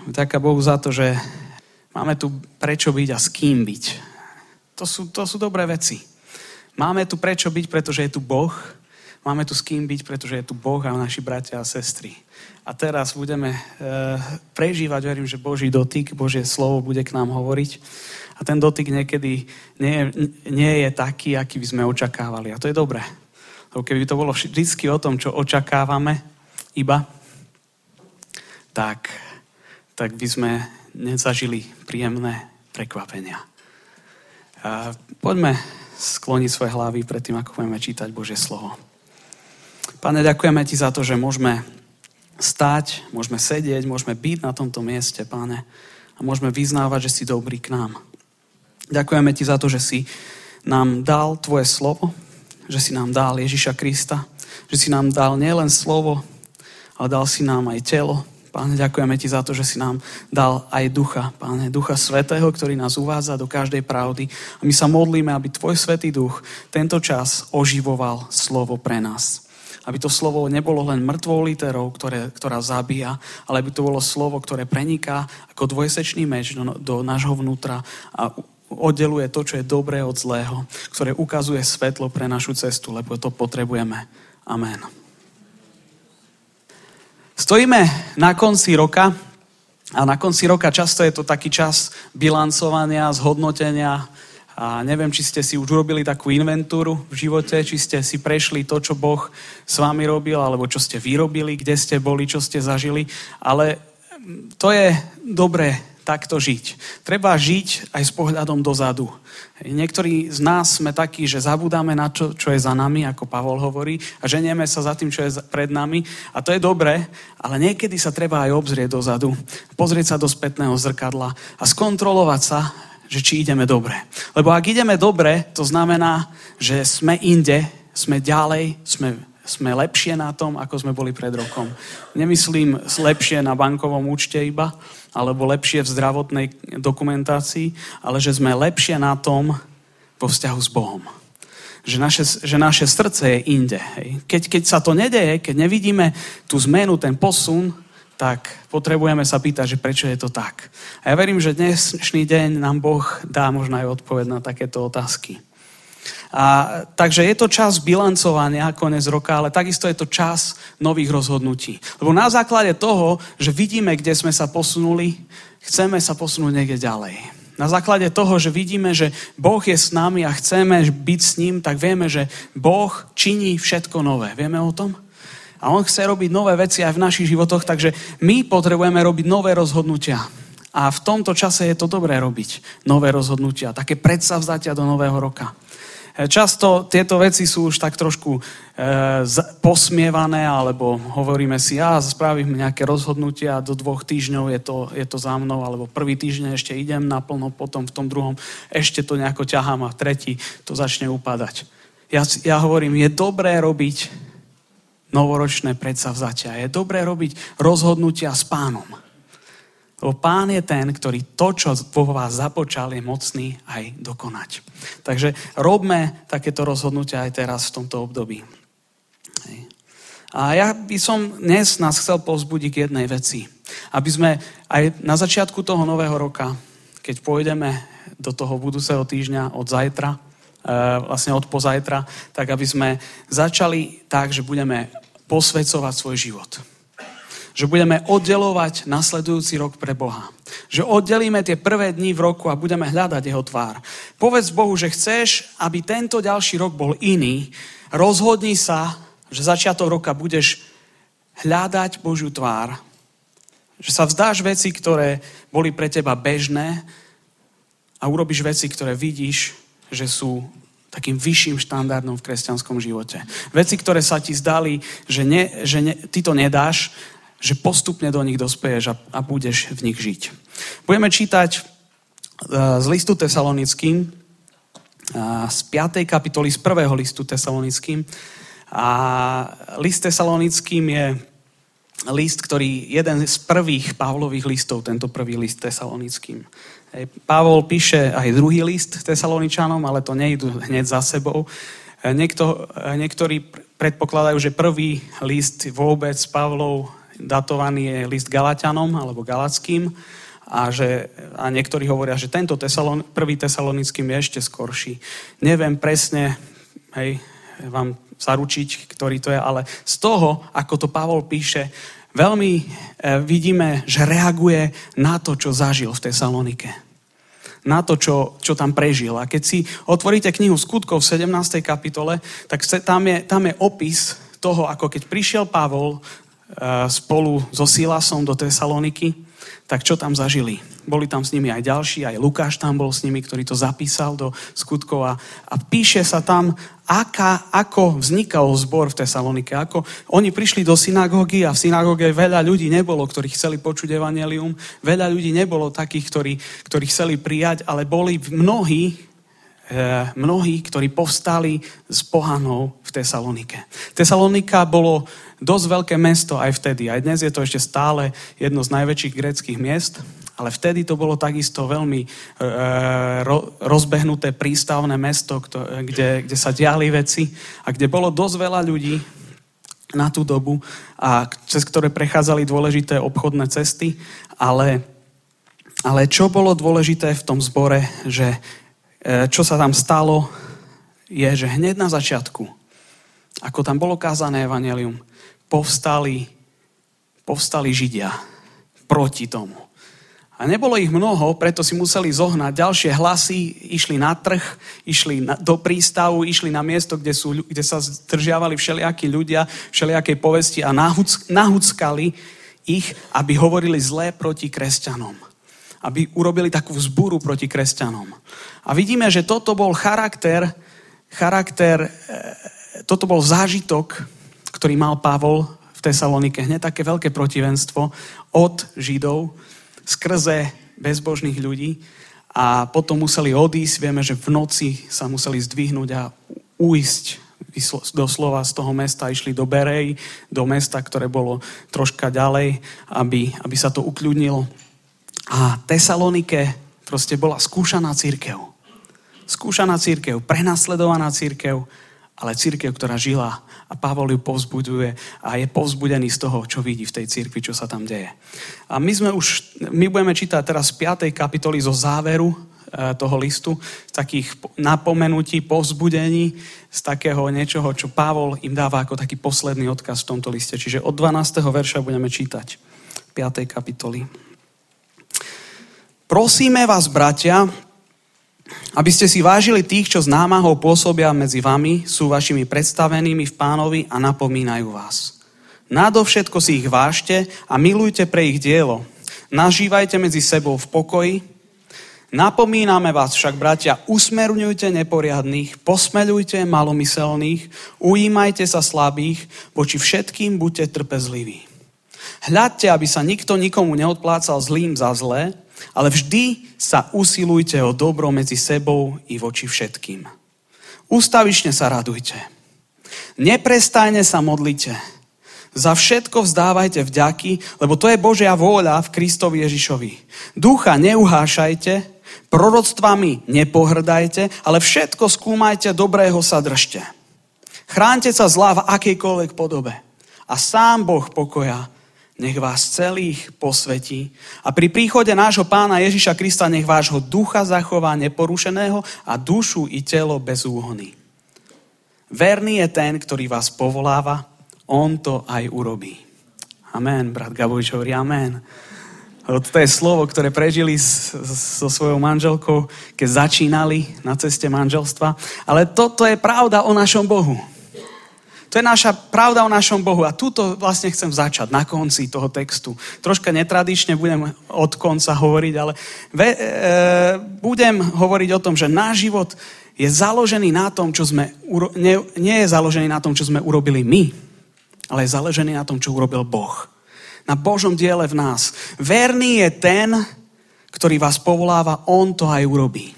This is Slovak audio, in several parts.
Ďakujem Bohu za to, že máme tu prečo byť a s kým byť. To sú dobré veci. Máme tu prečo byť, pretože je tu Boh. Máme tu s kým byť, pretože je tu Boh a naši bratia a sestry. A teraz budeme prežívať, verím, že Boží dotyk, Božie slovo bude k nám hovoriť. A ten dotyk niekedy nie je taký, aký by sme očakávali. A to je dobré. Lebo keby to bolo vždycky o tom, čo očakávame iba, tak by sme nezažili príjemné prekvapenia. Poďme skloniť svoje hlavy pred tým, ako budeme čítať Božie slovo. Pane, ďakujeme Ti za to, že môžeme stať, môžeme sedieť, môžeme byť na tomto mieste, Pane, a môžeme vyznávať, že si dobrý k nám. Ďakujeme Ti za to, že si nám dal Tvoje slovo, že si nám dal Ježiša Krista, že si nám dal nielen slovo, ale dal si nám aj telo. Páne, ďakujeme Ti za to, že si nám dal aj ducha, Páne, Ducha Svätého, ktorý nás uvádza do každej pravdy. A my sa modlíme, aby Tvoj Svätý Duch tento čas oživoval slovo pre nás. Aby to slovo nebolo len mŕtvou literou, ktorá zabíja, ale aby to bolo slovo, ktoré preniká ako dvojsečný meč do nášho vnútra a oddeluje to, čo je dobré od zlého, ktoré ukazuje svetlo pre našu cestu, lebo to potrebujeme. Amen. Stojíme na konci roka a na konci roka často je to taký čas bilancovania, zhodnotenia a neviem, či ste si už urobili takú inventúru v živote, či ste si prešli to, čo Boh s vami robil, alebo čo ste vyrobili, kde ste boli, čo ste zažili, ale to je dobré takto žiť. Treba žiť aj s pohľadom dozadu. Niektorí z nás sme takí, že zabúdame na to, čo je za nami, ako Pavol hovorí, a ženieme sa za tým, čo je pred nami. A to je dobré, ale niekedy sa treba aj obzrieť dozadu, pozrieť sa do spätného zrkadla a skontrolovať sa, že či ideme dobre. Lebo ak ideme dobre, to znamená, že sme inde, sme ďalej, sme lepšie na tom, ako sme boli pred rokom. Nemyslím lepšie na bankovom účte iba, alebo lepšie v zdravotnej dokumentácii, ale že sme lepšie na tom vo vzťahu s Bohom. Že naše srdce je inde. Hej. Keď sa to nedeje, keď nevidíme tú zmenu, ten posun, tak potrebujeme sa pýtať, že prečo je to tak. A ja verím, že dnešný deň nám Boh dá možno aj odpoveď na takéto otázky. Takže je to čas bilancovania, koniec roka, ale takisto je to čas nových rozhodnutí. Lebo na základe toho, že vidíme, kde sme sa posunuli, chceme sa posunúť niekde ďalej. Na základe toho, že vidíme, že Boh je s nami a chceme byť s ním, tak vieme, že Boh činí všetko nové. Vieme o tom? A on chce robiť nové veci aj v našich životoch, takže my potrebujeme robiť nové rozhodnutia. A v tomto čase je to dobré robiť nové rozhodnutia, také predsavzatia do nového roka. Často tieto veci sú už tak trošku posmievané, alebo hovoríme si, spravím nejaké rozhodnutia, do 2 týždňov je to za mnou, alebo prvý týždeň ešte idem naplno, potom v tom druhom ešte to nejako ťahám a v tretí to začne upadať. Ja hovorím, je dobré robiť novoročné predsavzatia, je dobré robiť rozhodnutia s Pánom. Lebo Pán je ten, ktorý to, čo vo vás započal, je mocný aj dokonať. Takže robme takéto rozhodnutia aj teraz v tomto období. A ja by som dnes nás chcel povzbudiť k jednej veci. Aby sme aj na začiatku toho nového roka, keď pôjdeme do toho budúceho týždňa od zajtra, vlastne od pozajtra, tak aby sme začali tak, že budeme posväcovať svoj život. Že budeme oddelovať nasledujúci rok pre Boha. Že oddelíme tie prvé dni v roku a budeme hľadať jeho tvár. Povedz Bohu, že chceš, aby tento ďalší rok bol iný. Rozhodni sa, že začiatok roka budeš hľadať Božiu tvár. Že sa vzdáš veci, ktoré boli pre teba bežné a urobíš veci, ktoré vidíš, že sú takým vyšším štandardom v kresťanskom živote. Veci, ktoré sa ti zdali, že ty to nedáš, že postupne do nich dospeješ a budeš v nich žiť. Budeme čítať z listu Tesalonickým, z 5. kapitoly, z 1. listu Tesalonickým. A list Tesalonickým je list, ktorý jeden z prvých Pavlových listov, tento prvý list Tesalonickým. Pavol píše aj druhý list Tesaloničanom, ale to nejdu hneď za sebou. Niektorí predpokladajú, že prvý list vôbec Pavlov datovaný je list Galatianom alebo Galackým a niektorí hovoria, že tento prvý Tesalonickým je ešte skorší. Neviem presne, vám zaručiť, ktorý to je, ale z toho, ako to Pavol píše, veľmi vidíme, že reaguje na to, čo zažil v Tesalonike. Na to, čo tam prežil. A keď si otvoríte knihu Skutkov v 17. kapitole, tak tam je opis toho, ako keď prišiel Pavol spolu so Silasom do Tesaloniky, tak čo tam zažili? Boli tam s nimi aj ďalší, aj Lukáš tam bol s nimi, ktorý to zapísal do Skutkov a píše sa tam, ako vznikal zbor v Tesalonike. Ako oni prišli do synagógy a v synagóge veľa ľudí nebolo, ktorí chceli počuť evanjelium. Veľa ľudí nebolo takých, ktorí chceli prijať, ale boli mnohí, ktorí povstali z pohanov v Tesalonike. Tesalonika bolo dosť veľké mesto aj vtedy. Aj dnes je to ešte stále jedno z najväčších gréckych miest, ale vtedy to bolo takisto veľmi rozbehnuté prístavné mesto, kde sa diali veci a kde bolo dosť veľa ľudí na tú dobu a cez ktoré prechádzali dôležité obchodné cesty, ale čo bolo dôležité v tom zbore, že čo sa tam stalo, je, že hneď na začiatku, ako tam bolo kázané evanjelium, povstali Židia proti tomu. A nebolo ich mnoho, preto si museli zohnať ďalšie hlasy, išli na trh, išli do prístavu, išli na miesto, kde sa zdržiavali všelijakí ľudia, všelijakej povesti a nahuckali ich, aby hovorili zlé proti kresťanom. Aby urobili takú vzbúru proti kresťanom. A vidíme, že toto bol toto bol zážitok, ktorý mal Pavol v Tesalonike. Hneď také veľké protivenstvo od Židov skrze bezbožných ľudí a potom museli odísť. Vieme, že v noci sa museli zdvihnúť a uísť doslova z toho mesta. Išli do Berej, do mesta, ktoré bolo troška ďalej, aby sa to ukľudnilo. A Tesalonike proste bola skúšaná cirkev. Skúšaná cirkev, prenasledovaná cirkev, ale cirkev, ktorá žila a Pavol ju povzbudzuje a je povzbudený z toho, čo vidí v tej cirkvi, čo sa tam deje. A my budeme čítať teraz z 5. kapitoly zo záveru toho listu, z takých napomenutí, povzbudení, z takého niečoho, čo Pavol im dáva ako taký posledný odkaz v tomto liste. Čiže od 12. verša budeme čítať 5. kapitoly. Prosíme vás, bratia, aby ste si vážili tých, čo s námahou pôsobia medzi vami, sú vašimi predstavenými v Pánovi a napomínajú vás. Nadovšetko si ich vážte a milujte pre ich dielo. Nažívajte medzi sebou v pokoji. Napomíname vás však, bratia, usmerňujte neporiadnych, posmeľujte malomyselných, ujímajte sa slabých, voči všetkým buďte trpezliví. Hľadte, aby sa nikto nikomu neodplácal zlým za zlé, ale vždy sa usilujte o dobro medzi sebou i voči všetkým. Ústavične sa radujte. Neprestajne sa modlite. Za všetko vzdávajte vďaky, lebo to je Božia vôľa v Kristovi Ježišovi. Ducha neuhášajte, proroctvami nepohrdajte, ale všetko skúmajte, dobrého sa držte. Chránte sa zla v akejkoľvek podobe. A sám Boh pokoja nech vás celých posvetí a pri príchode nášho Pána Ježiša Krista nech vášho ducha zachová neporušeného a dušu i telo bez úhony. Verný je ten, ktorý vás povoláva, on to aj urobí. Amen, brat Gabovič hovorí amen. To je slovo, ktoré prežili so svojou manželkou, keď začínali na ceste manželstva. Ale toto je pravda o našom Bohu. To je naša pravda o našom Bohu. A túto vlastne chcem začať na konci toho textu. Troška netradične budem od konca hovoriť, ale budem hovoriť o tom, že náš život je založený na tom, čo sme nie je založený na tom, čo sme urobili my, ale je založený na tom, čo urobil Boh. Na Božom diele v nás. Verný je ten, ktorý vás povoláva, on to aj urobí.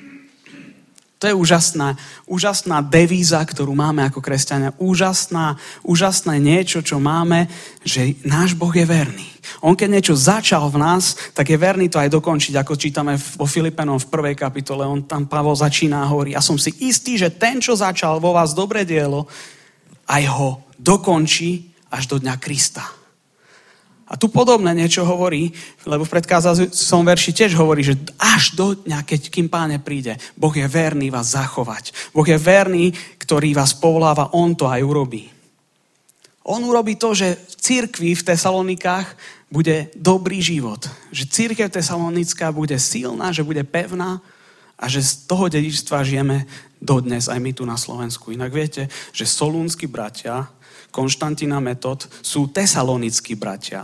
To je úžasná devíza, ktorú máme ako kresťania. Úžasné niečo, čo máme, že náš Boh je verný. On keď niečo začal v nás, tak je verný to aj dokončiť, ako čítame vo Filipenom v 1. kapitole. On tam Pavol začína a hovorí, ja som si istý, že ten, čo začal vo vás dobré dielo, aj ho dokončí až do dňa Krista. A tu podobné niečo hovorí, lebo v predchádzajúcom verši tiež hovorí, že až do dňa, kým Páne príde, Boh je verný vás zachovať. Boh je verný, ktorý vás povoláva, on to aj urobí. On urobí to, že v cirkvi v Tesalonikách bude dobrý život. Že cirkev Tesalonická bude silná, že bude pevná a že z toho dedičstva žijeme dodnes aj my tu na Slovensku. Inak viete, že solúnski bratia Konštantín a Metod sú tesalonickí bratia.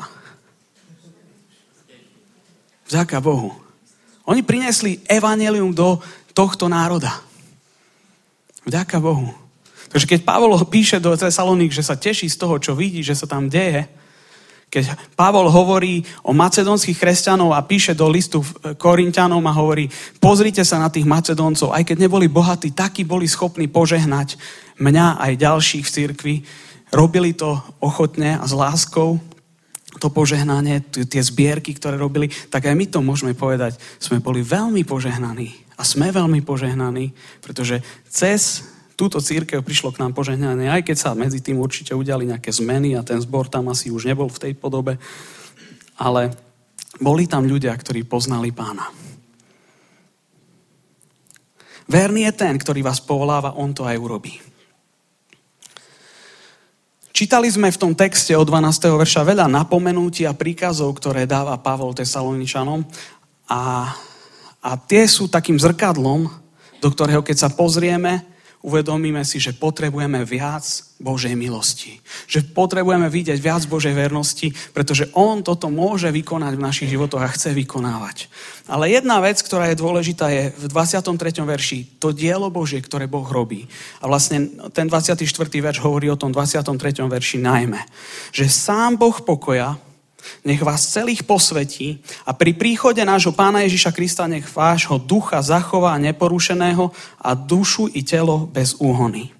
Vďaka Bohu. Oni priniesli evanjelium do tohto národa. Vďaka Bohu. Takže keď Pavol píše do Tesaloník, že sa teší z toho, čo vidí, že sa tam deje, keď Pavol hovorí o macedónskych kresťanov a píše do listu Korinťanom a hovorí, pozrite sa na tých Macedóncov, aj keď neboli bohatí, takí boli schopní požehnať mňa aj ďalších v cirkvi. Robili to ochotne a s láskou, to požehnanie, tie zbierky, ktoré robili, tak aj my to môžeme povedať. Sme boli veľmi požehnaní a sme veľmi požehnaní, pretože cez túto cirkev prišlo k nám požehnanie, aj keď sa medzi tým určite udiali nejaké zmeny a ten zbor tam asi už nebol v tej podobe, ale boli tam ľudia, ktorí poznali Pána. Verný je ten, ktorý vás povoláva, on to aj urobí. Čítali sme v tom texte od 12. verša veľa napomenutí a príkazov, ktoré dáva Pavol Tesaloničanom a tie sú takým zrkadlom, do ktorého keď sa pozrieme, uvedomíme si, že potrebujeme viac Božej milosti. Že potrebujeme vidieť viac Božej vernosti, pretože on toto môže vykonať v našich životoch a chce vykonávať. Ale jedna vec, ktorá je dôležitá, je v 23. verši to dielo Božie, ktoré Boh robí. A vlastne ten 24. verš hovorí o tom 23. verši najmä, že sám Boh pokoja nech vás celých posvetí a pri príchode nášho Pána Ježiša Krista nech vášho ducha zachová neporušeného a dušu i telo bez úhony.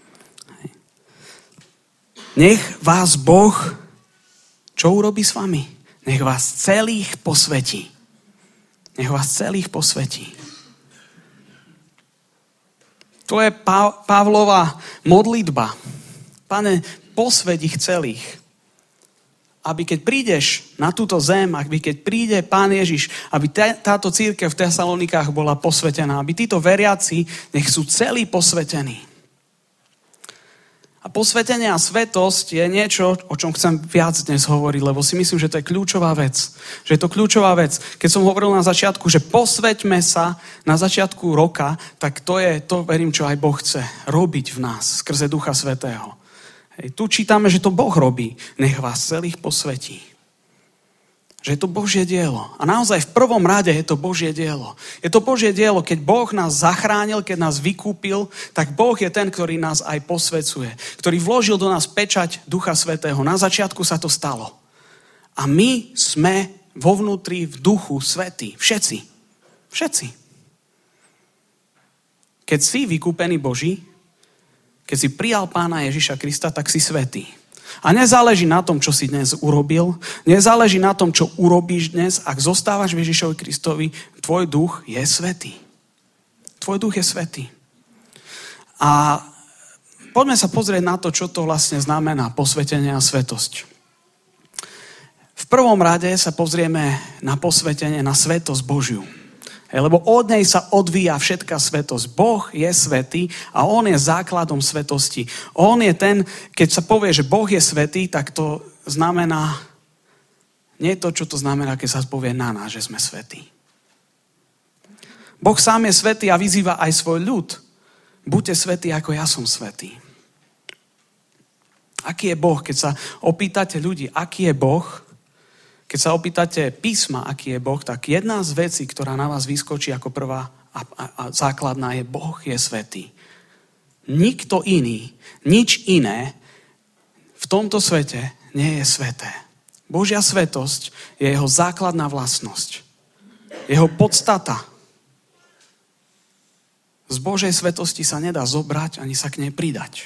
Nech vás Boh, čo urobí s vami? Nech vás celých posvetí. Nech vás celých posvetí. To je Pavlova modlitba. Pane, posväť ich celých. Aby keď prídeš na túto zem, aby keď príde Pán Ježiš, aby táto cirkev v Tesalonikách bola posvetená, aby títo veriaci nech sú celí posvetení. A posvetenie a svetosť je niečo, o čom chcem viac dnes hovoriť, lebo si myslím, že to je kľúčová vec. Že je to kľúčová vec. Keď som hovoril na začiatku, že posveťme sa na začiatku roka, tak to verím, čo aj Boh chce robiť v nás skrze Ducha Svätého. Tu čítame, že to Boh robí. Nech vás celých posvetí. Že je to Božie dielo. A naozaj v prvom rade je to Božie dielo. Je to Božie dielo, keď Boh nás zachránil, keď nás vykúpil, tak Boh je ten, ktorý nás aj posvecuje. Ktorý vložil do nás pečať Ducha Svätého. Na začiatku sa to stalo. A my sme vo vnútri v Duchu Svätý. Všetci. Všetci. Keď si vykúpený Boží, keď si prijal Pána Ježiša Krista, tak si svätý. A nezáleží na tom, čo si dnes urobil, nezáleží na tom, čo urobíš dnes, ak zostávaš v Ježišovi Kristovi, tvoj duch je svätý. Tvoj duch je svätý. A poďme sa pozrieť na to, čo to vlastne znamená posvetenie a svätosť. V prvom rade sa pozrieme na posvetenie, na svätosť Božiu. Lebo od nej sa odvíja všetká svätosť. Boh je svätý a on je základom svetosti. On je ten, keď sa povie, že Boh je svätý, tak to znamená, nie to, čo to znamená, keď sa povie na nás, že sme svätí. Boh sám je svätý a vyzýva aj svoj ľud. Buďte svätí, ako ja som svätý. Aký je Boh? Keď sa opýtate ľudí, aký je Boh, keď sa opýtate písma, aký je Boh, tak jedna z vecí, ktorá na vás vyskočí ako prvá a základná je Boh je svätý. Nikto iný, nič iné v tomto svete nie je sväté. Božia svätosť je jeho základná vlastnosť. Jeho podstata. Z Božej svätosti sa nedá zobrať ani sa k nej pridať.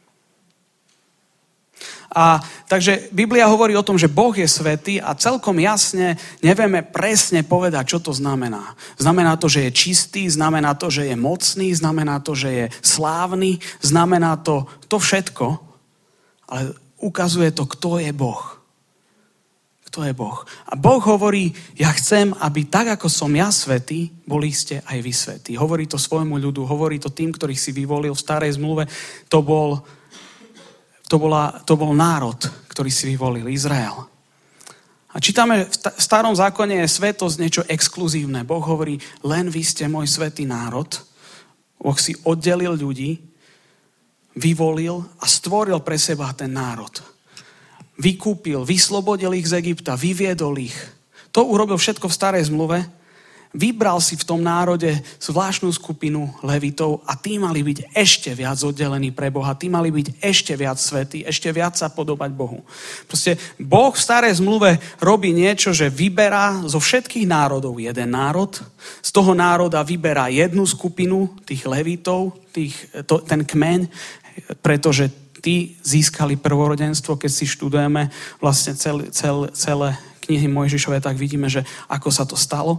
A takže Biblia hovorí o tom, že Boh je svätý a celkom jasne nevieme presne povedať, čo to znamená. Znamená to, že je čistý, znamená to, že je mocný, znamená to, že je slávny, znamená to všetko, ale ukazuje to, kto je Boh. Kto Takto je Boh. A Boh hovorí, ja chcem, aby tak, ako som ja svätý, boli ste aj vy svätí. Hovorí to svojmu ľudu, hovorí to tým, ktorých si vyvolil v starej zmluve. To bol národ, ktorý si vyvolil, Izrael. A čítame, v starom zákone je svätosť niečo exkluzívne. Boh hovorí, len vy ste môj svätý národ. Boh si oddelil ľudí, vyvolil a stvoril pre seba ten národ. Vykúpil, vyslobodil ich z Egypta, vyviedol ich. To urobil všetko v starej zmluve. Vybral si v tom národe zvláštnu skupinu levitov a tí mali byť ešte viac oddelení pre Boha. Tí mali byť ešte viac svätí, ešte viac sa podobať Bohu. Proste Boh v starej zmluve robí niečo, že vyberá zo všetkých národov jeden národ. Z toho národa vyberá jednu skupinu tých levitov, ten kmeň, pretože tí získali prvorodenstvo. Keď si študujeme vlastne celé knihy Mojžišove, tak vidíme, že ako sa to stalo.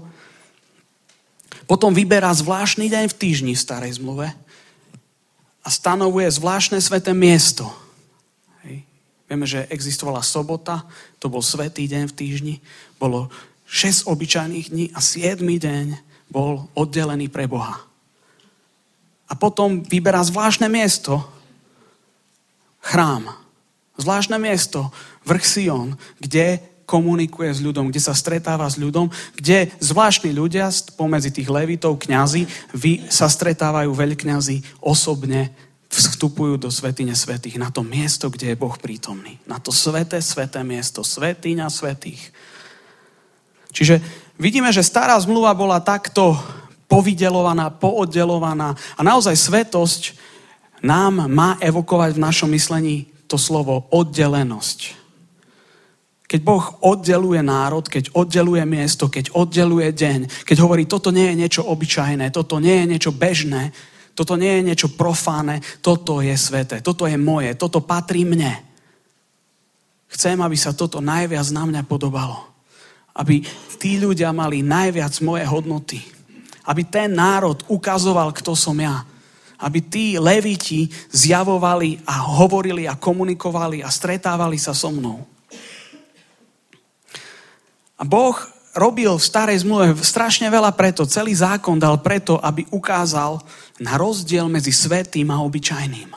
Potom vyberá zvláštny deň v týždni v starej zmluve a stanovuje zvláštne sväté miesto. Hej. Vieme, že existovala sobota, to bol svätý deň v týždni, bolo 6 obyčajných dní a 7. deň bol oddelený pre Boha. A potom vyberá zvláštne miesto, chrám, zvláštne miesto, vrch Sion, kde komunikuje s ľuďom, kde sa stretáva s ľuďom, kde zvláštni ľudia pomedzi tých levitov, kňazi, sa stretávajú veľkňazi, osobne vstupujú do svätyne svätých, na to miesto, kde je Boh prítomný. Na to sväté miesto, svätyňa svätých. Čiže vidíme, že stará zmluva bola takto povydelovaná, pooddelovaná a naozaj svätosť nám má evokovať v našom myslení to slovo oddelenosť. Keď Boh oddeluje národ, keď oddeluje miesto, keď oddeluje deň, keď hovorí, toto nie je niečo obyčajné, toto nie je niečo bežné, toto nie je niečo profáne, toto je sväté, toto je moje, toto patrí mne. Chcem, aby sa toto najviac na mňa podobalo. Aby tí ľudia mali najviac moje hodnoty. Aby ten národ ukazoval, kto som ja. Aby tí leviti zjavovali a hovorili a komunikovali a stretávali sa so mnou. A Boh robil v starej zmluve strašne veľa preto, celý zákon dal preto, aby ukázal na rozdiel medzi svätým a obyčajným.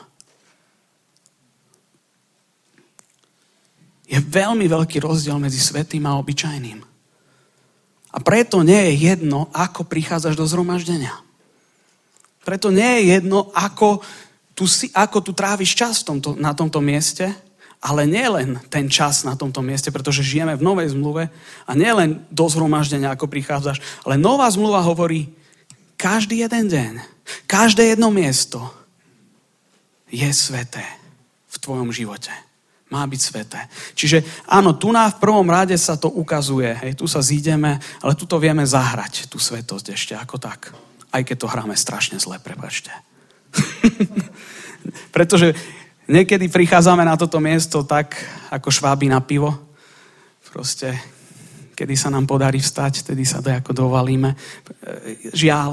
Je veľmi veľký rozdiel medzi svätým a obyčajným. A preto nie je jedno, ako prichádzaš do zhromaždenia. Preto nie je jedno, ako tu tráviš čas na tomto mieste, ale nie len ten čas na tomto mieste, pretože žijeme v novej zmluve a nie len do zhromaždenia, ako prichádzaš, ale nová zmluva hovorí, každý jeden deň, každé jedno miesto je sväté v tvojom živote. Má byť sväté. Čiže áno, tu v prvom rade sa to ukazuje, hej, tu sa zídeme, ale tu to vieme zahrať, tú svätosť ešte ako tak. Aj keď to hráme strašne zle, prepáčte. Pretože niekedy prichádzame na toto miesto tak, ako šváby na pivo. Proste, kedy sa nám podarí vstať, tedy sa ako dovalíme. Žiaľ.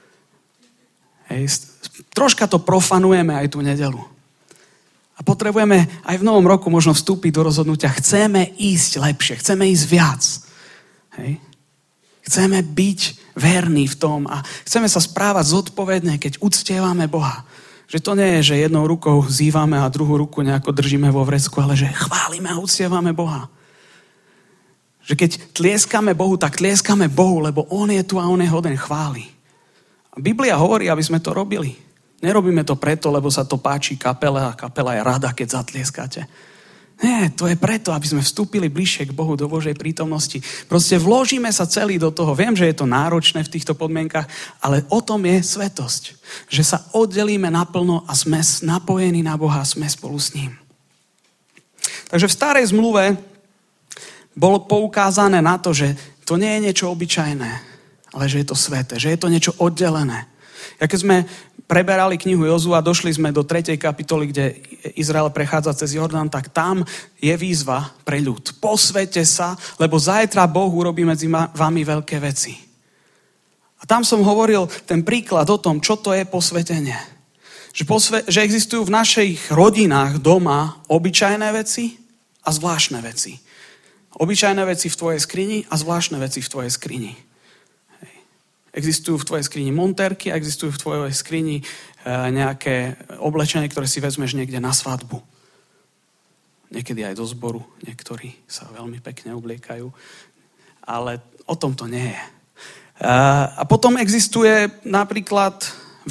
Hej, troška to profanujeme aj tú nedeľu. A potrebujeme aj v novom roku možno vstúpiť do rozhodnutia. Chceme ísť lepšie, chceme ísť viac. Hej. Chceme byť verní v tom a chceme sa správať zodpovedne, keď uctievame Boha. Že to nie je, že jednou rukou zývame a druhú ruku nejako držíme vo vrecku, ale že chválime a uctievame Boha. Že keď tlieskame Bohu, tak tlieskame Bohu, lebo On je tu a On je hoden chvály. A Biblia hovorí, aby sme to robili. Nerobíme to preto, lebo sa to páči kapele a kapela je rada, keď zatlieskate. Nie, to je preto, aby sme vstúpili bližšie k Bohu do Božej prítomnosti. Proste vložíme sa celý do toho. Viem, že je to náročné v týchto podmienkach, ale o tom je svätosť. Že sa oddelíme naplno a sme napojení na Boha, sme spolu s ním. Takže v starej zmluve bolo poukázané na to, že to nie je niečo obyčajné, ale že je to sväté, že je to niečo oddelené. Ja keď sme preberali knihu Jozua a došli sme do 3. kapitoly, kde Izrael prechádza cez Jordán, tak tam je výzva pre ľud. Posväťte sa, lebo zajtra Boh urobí medzi vami veľké veci. A tam som hovoril ten príklad o tom, čo to je posvätenie. Že existujú v našich rodinách doma obyčajné veci a zvláštne veci. Obyčajné veci v tvojej skrini a zvláštne veci v tvojej skrini. Hej. Existujú v tvojej skrini montérky a existujú v tvojej skrini nejaké oblečenie, ktoré si vezmeš niekde na svadbu. Niekedy aj do zboru. Niektorí sa veľmi pekne obliekajú. Ale o tom to nie je. A potom existuje napríklad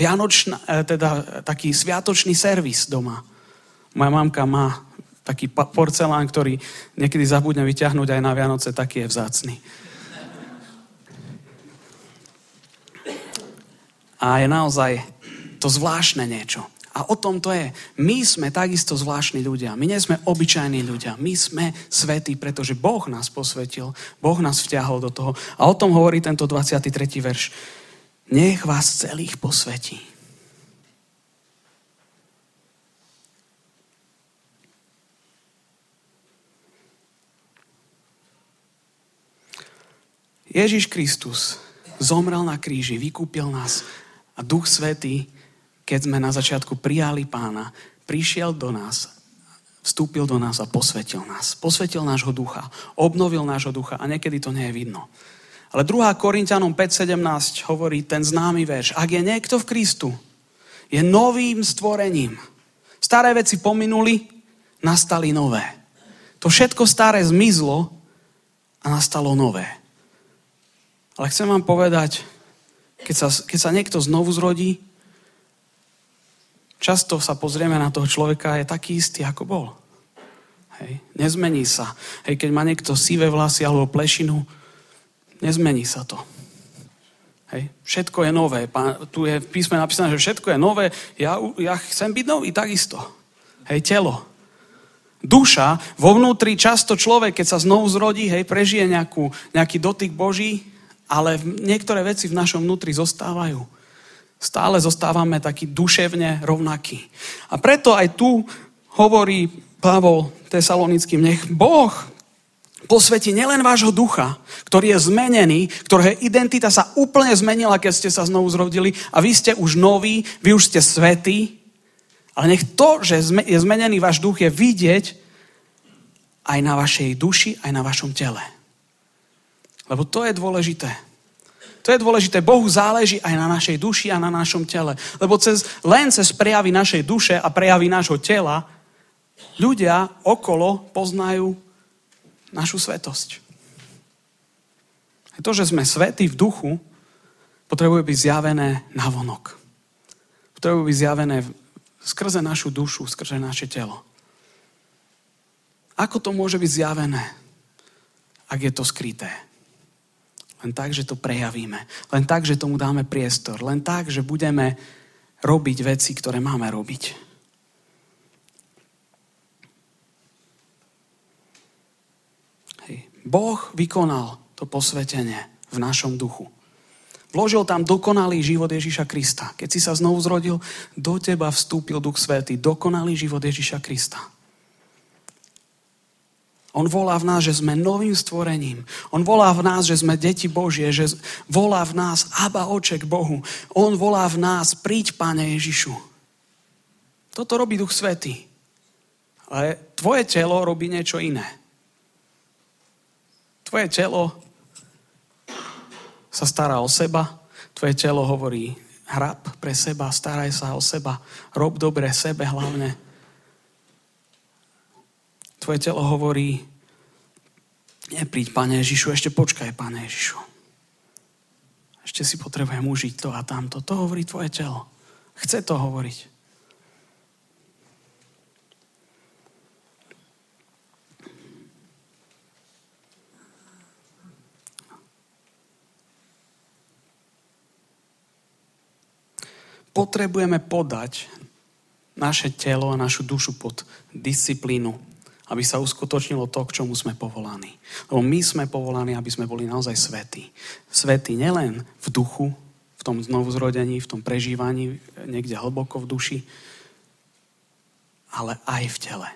taký sviatočný servis doma. Moja mamka má taký porcelán, ktorý niekedy zabudne vyťahnuť aj na Vianoce, taký je vzácny. A je naozaj to zvláštne niečo. A o tom to je. My sme takisto zvláštni ľudia. My nie sme obyčajní ľudia. My sme svätí, pretože Boh nás posvetil. Boh nás vťahol do toho. A o tom hovorí tento 23. verš. Nech vás celých posvetí. Ježiš Kristus zomrel na kríži, vykúpil nás a Duch Svätý, keď sme na začiatku prijali Pána, prišiel do nás, vstúpil do nás a posvetil nás. Posvetil nášho ducha, obnovil nášho ducha a niekedy to nie je vidno. Ale 2. Korinťanom 5.17 hovorí ten známy verš. Ak je niekto v Kristu, je novým stvorením. Staré veci pominuli, nastali nové. To všetko staré zmizlo a nastalo nové. Ale chcem vám povedať, keď sa niekto znovu zrodí, často sa pozrieme na toho človeka a je taký istý, ako bol. Hej, nezmení sa. Hej, keď má niekto sivé vlasy alebo plešinu, nezmení sa to. Hej, všetko je nové. Tu je v písme napísané, že všetko je nové. Ja chcem byť nový, takisto. Hej, telo. Duša, vo vnútri často človek, keď sa znovu zrodí, hej, prežije nejaký dotyk Boží, ale niektoré veci v našom vnútri zostávajú. Stále zostávame taký duševne rovnaký. A preto aj tu hovorí Pavol Tesalonickým, nech Boh posvetí nielen vášho ducha, ktorý je zmenený, ktorého identita sa úplne zmenila, keď ste sa znovu zrodili a vy ste už noví, vy už ste svätí, ale nech to, že je zmenený váš duch, je vidieť aj na vašej duši, aj na vašom tele. Lebo to je dôležité. To je dôležité. Bohu záleží aj na našej duši a na našom tele. Lebo len cez prejavy našej duše a prejavy nášho tela ľudia okolo poznajú našu svätosť. To, že sme svätí v duchu, potrebuje byť zjavené navonok. Potrebuje byť zjavené skrze našu dušu, skrze naše telo. Ako to môže byť zjavené, ak je to skryté? Len tak, že to prejavíme. Len tak, že tomu dáme priestor. Len tak, že budeme robiť veci, ktoré máme robiť. Boh vykonal to posvetenie v našom duchu. Vložil tam dokonalý život Ježiša Krista. Keď si sa znovu zrodil, do teba vstúpil Duch Svätý. Dokonalý život Ježiša Krista. On volá v nás, že sme novým stvorením. On volá v nás, že sme deti Božie, že volá v nás Abba, Oče k Bohu. On volá v nás, príď, Pane Ježišu. Toto robí Duch Svätý. Ale tvoje telo robí niečo iné. Tvoje telo sa stará o seba, tvoje telo hovorí hrab pre seba, staraj sa o seba, rob dobre sebe hlavne. Tvoje telo hovorí, nepríď, Pane Ježišu, ešte počkaj, Pane Ježišu. Ešte si potrebujem užiť to a tamto. To hovorí tvoje telo. Chce to hovoriť. Potrebujeme podať naše telo a našu dušu pod disciplínu, aby sa uskutočnilo to, k čomu sme povolaní. Lebo my sme povolaní, aby sme boli naozaj svätí. Svätí nielen v duchu, v tom znovuzrodení, v tom prežívaní, niekde hlboko v duši, ale aj v tele.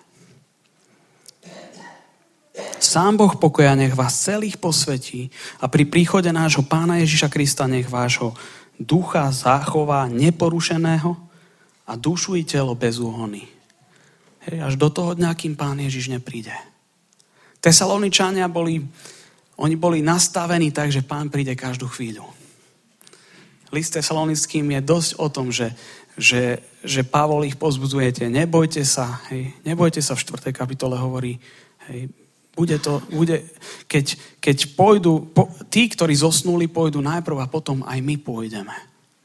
Sám Boh pokoja nech vás celých posvetí a pri príchode nášho Pána Ježiša Krista nech vášho ducha zachová neporušeného a dušu i telo bez úhony. Hej, až do toho dňa, kým Pán Ježiš nepríde. Tesaloničania oni boli nastavení tak, že Pán príde každú chvíľu. List Tesalonickým je dosť o tom, že Pavol ich povzbudzujete. Nebojte sa, nebojte sa, v 4. kapitole hovorí, keď pôjdu, tí, ktorí zosnuli, pôjdu najprv a potom aj my pôjdeme.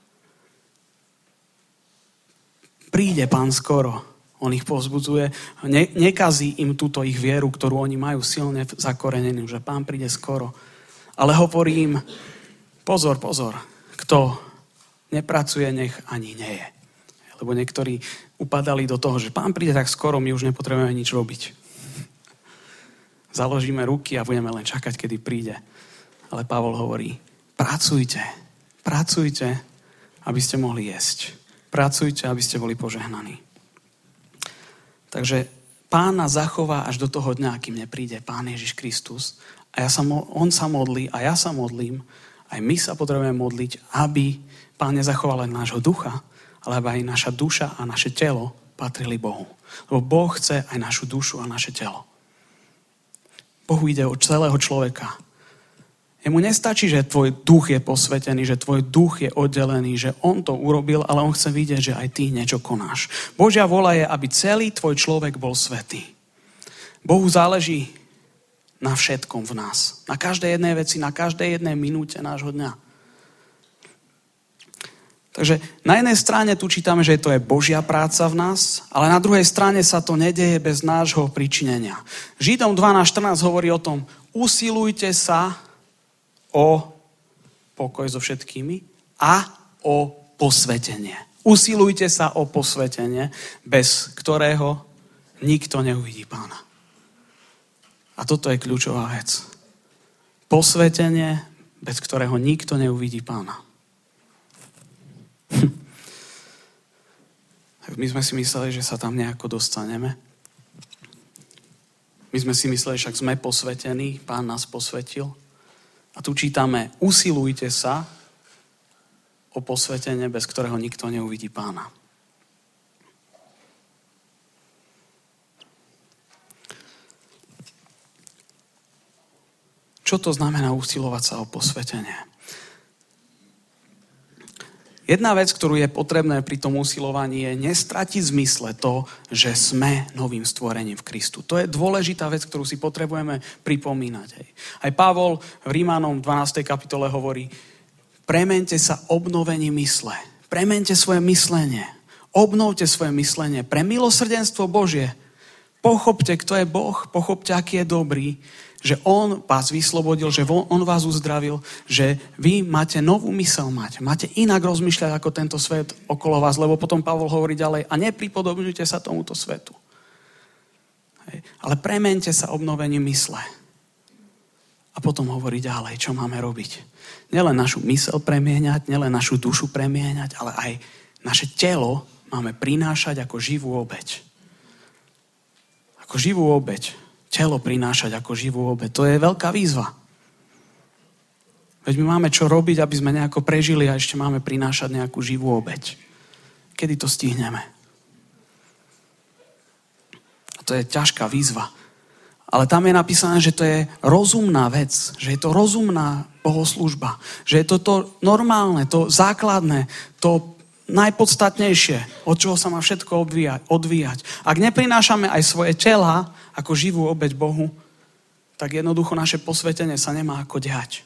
Príde Pán skoro. On ich povzbudzuje. Nekazí im túto ich vieru, ktorú oni majú silne zakorenenú, že Pán príde skoro. Ale hovorí im, pozor, kto nepracuje, nech ani neje. Lebo niektorí upadali do toho, že Pán príde tak skoro, my už nepotrebujeme nič robiť. Založíme ruky a budeme len čakať, kedy príde. Ale Pavol hovorí, pracujte, aby ste mohli jesť. Pracujte, aby ste boli požehnaní. Takže Pán nás zachová až do toho dňa, kým nepríde Pán Ježiš Kristus. A on sa modlí a ja sa modlím. Aj my sa potrebujeme modliť, aby Pán nezachoval len nášho ducha, ale aby aj naša duša a naše telo patrili Bohu. Lebo Boh chce aj našu dušu a naše telo. Bohu ide o celého človeka. Jemu nestačí, že tvoj duch je posvetený, že tvoj duch je oddelený, že on to urobil, ale on chce vidieť, že aj ty niečo konáš. Božia vôľa je, aby celý tvoj človek bol svätý. Bohu záleží na všetkom v nás. Na každej jednej veci, na každej jednej minúte nášho dňa. Takže na jednej strane tu čítame, že to je Božia práca v nás, ale na druhej strane sa to nedeje bez nášho pričinenia. Židom 12.14 hovorí o tom, usilujte sa o pokoj so všetkými a o posvetenie. Usilujte sa o posvetenie, bez ktorého nikto neuvidí Pána. A toto je kľúčová vec. Posvetenie, bez ktorého nikto neuvidí Pána. My sme si mysleli, že sa tam nejako dostaneme. My sme si mysleli, však sme posvetení, Pán nás posvetil. A tu čítame, usilujte sa o posvetenie, bez ktorého nikto neuvidí Pána. Čo to znamená usilovať sa o posvetenie? Jedna vec, ktorú je potrebné pri tom usilovaní, je nestratiť zmysle to, že sme novým stvorením v Kristu. To je dôležitá vec, ktorú si potrebujeme pripomínať. Aj Pavol v Rímanom 12. kapitole hovorí, premente sa obnovením mysle. Premente svoje myslenie. Obnovte svoje myslenie pre milosrdenstvo Božie. Pochopte, kto je Boh, pochopte, aký je dobrý, že on vás vyslobodil, že on vás uzdravil, že vy máte novú myseľ mať. Máte inak rozmýšľať ako tento svet okolo vás, lebo potom Pavol hovorí ďalej a nepripodobňujte sa tomuto svetu. Hej. Ale premente sa obnovením mysle. A potom hovorí ďalej, čo máme robiť. Nielen našu myseľ premieňať, nielen našu dušu premieňať, ale aj naše telo máme prinášať ako živú obeť. Ako živú obeť. Telo prinášať ako živú obeť. To je veľká výzva. Veď my máme čo robiť, aby sme nejako prežili a ešte máme prinášať nejakú živú obeť. Kedy to stihneme? A to je ťažká výzva. Ale tam je napísané, že to je rozumná vec, že je to rozumná bohoslúžba, že je to normálne, to základné, to najpodstatnejšie, od čoho sa má všetko odvíjať. Ak neprinášame aj svoje tela ako živú obeť Bohu, tak jednoducho naše posvetenie sa nemá ako diať.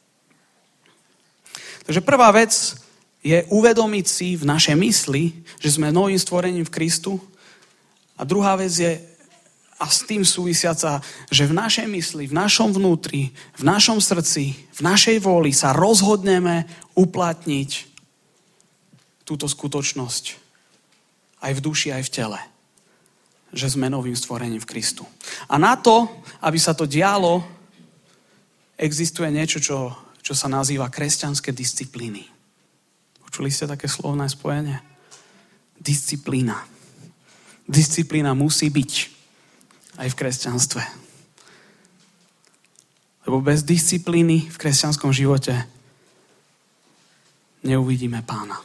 Takže prvá vec je uvedomiť si v našej mysli, že sme novým stvorením v Kristu. A druhá vec je, a s tým súvisiaca, že v našej mysli, v našom vnútri, v našom srdci, v našej vôli sa rozhodneme uplatniť túto skutočnosť aj v duši, aj v tele. Že sme novým stvorením v Kristu. A na to, aby sa to dialo, existuje niečo, čo sa nazýva kresťanské disciplíny. Počuli ste také slovné spojenie? Disciplína. Disciplína musí byť aj v kresťanstve. Lebo bez disciplíny v kresťanskom živote neuvidíme Pána.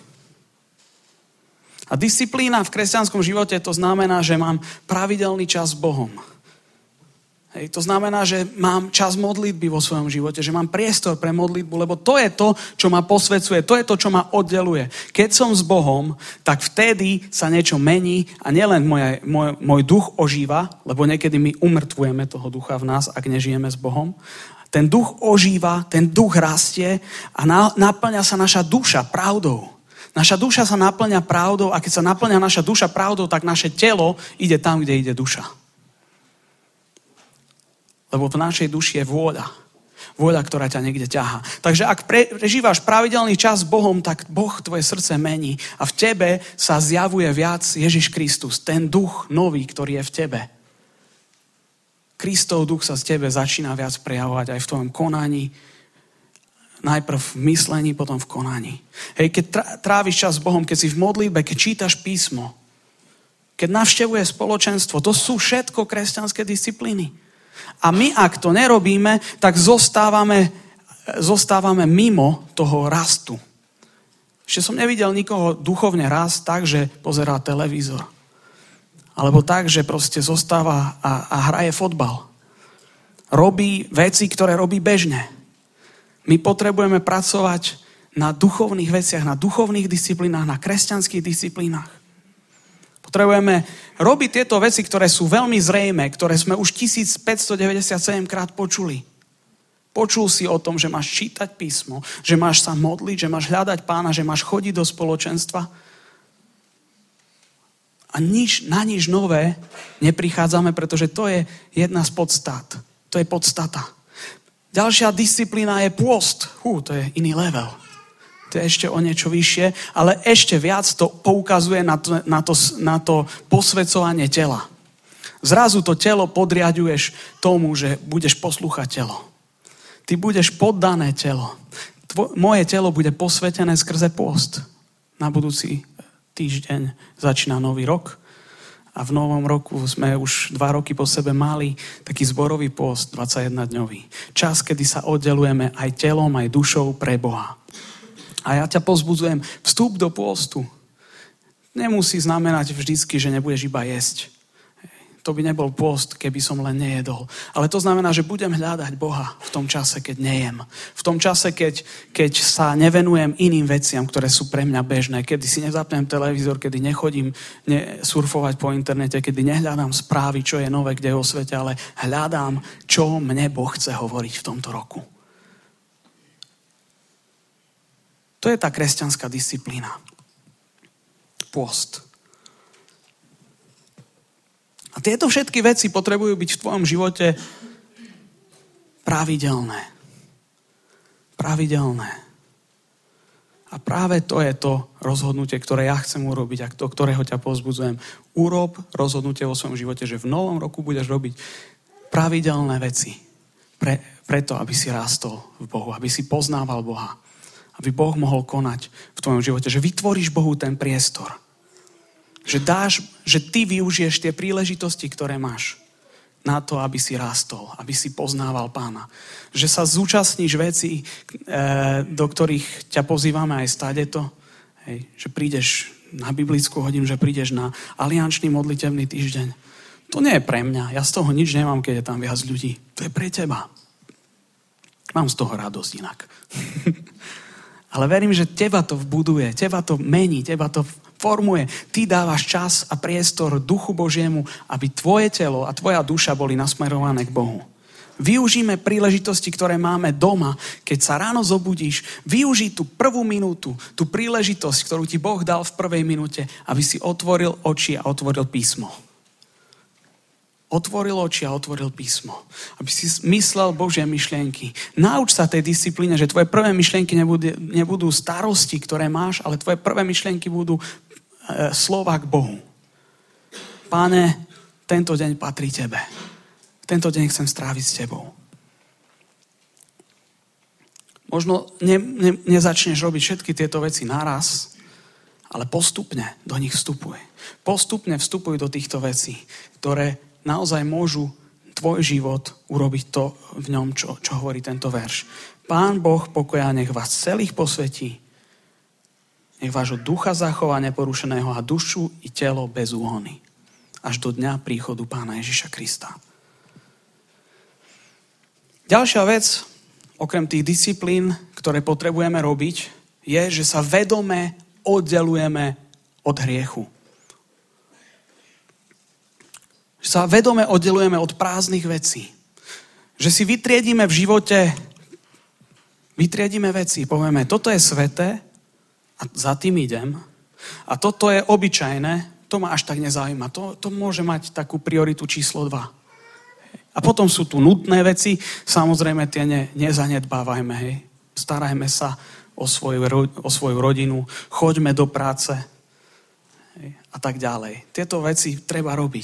A disciplína v kresťanskom živote to znamená, že mám pravidelný čas s Bohom. Hej, to znamená, že mám čas modlitby vo svojom živote, že mám priestor pre modlitbu, lebo to je to, čo ma posvecuje, to je to, čo ma oddeluje. Keď som s Bohom, tak vtedy sa niečo mení a nielen môj duch ožíva, lebo niekedy my umrtvujeme toho ducha v nás, ak nežijeme s Bohom. Ten duch ožíva, ten duch rastie a naplňa sa naša duša pravdou. Naša duša sa naplňa pravdou a keď sa naplňa naša duša pravdou, tak naše telo ide tam, kde ide duša. Lebo v našej duši je vôľa. Vôľa, ktorá ťa niekde ťahá. Takže ak prežívaš pravidelný čas s Bohom, tak Boh tvoje srdce mení a v tebe sa zjavuje viac Ježiš Kristus. Ten duch nový, ktorý je v tebe. Kristov duch sa z tebe začína viac prejavovať aj v tvojom konaní. Najprv v myslení, potom v konaní. Hej, keď tráviš čas s Bohom, keď si v modlitbe, keď čítaš písmo, keď navštevuješ spoločenstvo, to sú všetko kresťanské disciplíny. A my, ak to nerobíme, tak zostávame mimo toho rastu. Ešte som nevidel nikoho duchovne rásť tak, že pozerá televízor. Alebo tak, že proste zostáva a hraje fotbal. Robí veci, ktoré robí bežne. My potrebujeme pracovať na duchovných veciach, na duchovných disciplínach, na kresťanských disciplínach. Potrebujeme robiť tieto veci, ktoré sú veľmi zrejmé, ktoré sme už 1597 krát počuli. Počul si o tom, že máš čítať písmo, že máš sa modliť, že máš hľadať Pána, že máš chodiť do spoločenstva. A na nič nové neprichádzame, pretože to je jedna z podstát. To je podstata. Ďalšia disciplína je pôst. To je iný level. To je ešte o niečo vyššie, ale ešte viac to poukazuje na to posväcovanie tela. Zrazu to telo podriaďuješ tomu, že budeš poslúchať telo. Ty budeš poddané telo. Moje telo bude posvätené skrze pôst. Na budúci týždeň začína nový rok a v novom roku sme už 2 roky po sebe mali taký zborový pôst 21-dňový. Čas, kedy sa oddelujeme aj telom, aj dušou pre Boha. A ja ťa povzbudzujem, vstup do pôstu nemusí znamenať vždycky, že nebudeš iba jesť. To by nebol pôst, keby som len nejedol. Ale to znamená, že budem hľadať Boha v tom čase, keď nejem. V tom čase, keď sa nevenujem iným veciam, ktoré sú pre mňa bežné. Kedy si nezapnem televízor, kedy nechodím surfovať po internete, kedy nehľadám správy, čo je nové, kde je o svete, ale hľadám, čo mne Boh chce hovoriť v tomto roku. To je tá kresťanská disciplína. Pôst. A tieto všetky veci potrebujú byť v tvojom živote pravidelné. Pravidelné. A práve to je to rozhodnutie, ktoré ja chcem urobiť a do ktorého ťa povzbudzujem. Urob rozhodnutie vo svojom živote, že v novom roku budeš robiť pravidelné veci. Preto, aby si rástol v Bohu, aby si poznával Boha. Aby Boh mohol konať v tvojom živote. Že vytvoríš Bohu ten priestor. Že ty využiješ tie príležitosti, ktoré máš na to, aby si rástol, aby si poznával Pána. Že sa zúčastníš veci, do ktorých ťa pozývame aj stádeto. Hej, že prídeš na biblickú hodinu, že prídeš na aliančný modlitevný týždeň. To nie je pre mňa. Ja z toho nič nemám, keď je tam viac ľudí. To je pre teba. Mám z toho radosť inak. Ale verím, že teba to vbuduje, teba to mení, teba to formuje. Ty dávaš čas a priestor Duchu Božiemu, aby tvoje telo a tvoja duša boli nasmerované k Bohu. Využíme príležitosti, ktoré máme doma, keď sa ráno zobudíš. Využij tú prvú minútu, tú príležitosť, ktorú ti Boh dal v prvej minúte, aby si otvoril oči a otvoril písmo. Otvoril oči a otvoril písmo. Aby si myslel Božie myšlienky. Nauč sa tej disciplíne, že tvoje prvé myšlienky nebudú starosti, ktoré máš, ale tvoje prvé myšlienky budú slova k Bohu. Páne, tento deň patrí tebe. Tento deň chcem stráviť s tebou. Možno nezačneš robiť všetky tieto veci naraz, ale postupne do nich vstupuj. Postupne vstupuj do týchto vecí, ktoré naozaj môžu tvoj život urobiť to v ňom, čo hovorí tento verš. Pán Boh pokoja nech vás celých posvetí, nech vášho ducha zachová neporušeného a dušu i telo bez úhony. Až do dňa príchodu Pána Ježiša Krista. Ďalšia vec, okrem tých disciplín, ktoré potrebujeme robiť, je, že sa vedome oddelujeme od hriechu. Že sa vedome oddelujeme od prázdnych vecí. Že si vytriedíme v živote, veci, povieme, toto je sveté a za tým idem. A toto je obyčajné, to ma až tak nezaujíma. To môže mať takú prioritu číslo 2. A potom sú tu nutné veci, samozrejme tie nezanedbávajme, hej. Starajme sa o svoju rodinu, choďme do práce, hej, a tak ďalej. Tieto veci treba robiť.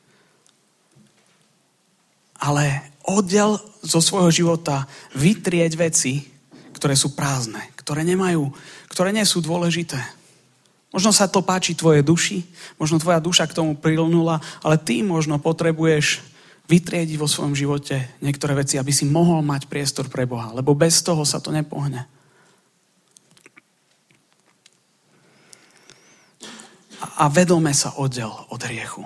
Ale oddel zo svojho života vytrieť veci, ktoré sú prázdne, ktoré nie sú dôležité. Možno sa to páči tvojej duši, možno tvoja duša k tomu prilnula, ale ty možno potrebuješ vytriediť vo svojom živote niektoré veci, aby si mohol mať priestor pre Boha, lebo bez toho sa to nepohne. A vedome sa oddel od hriechu.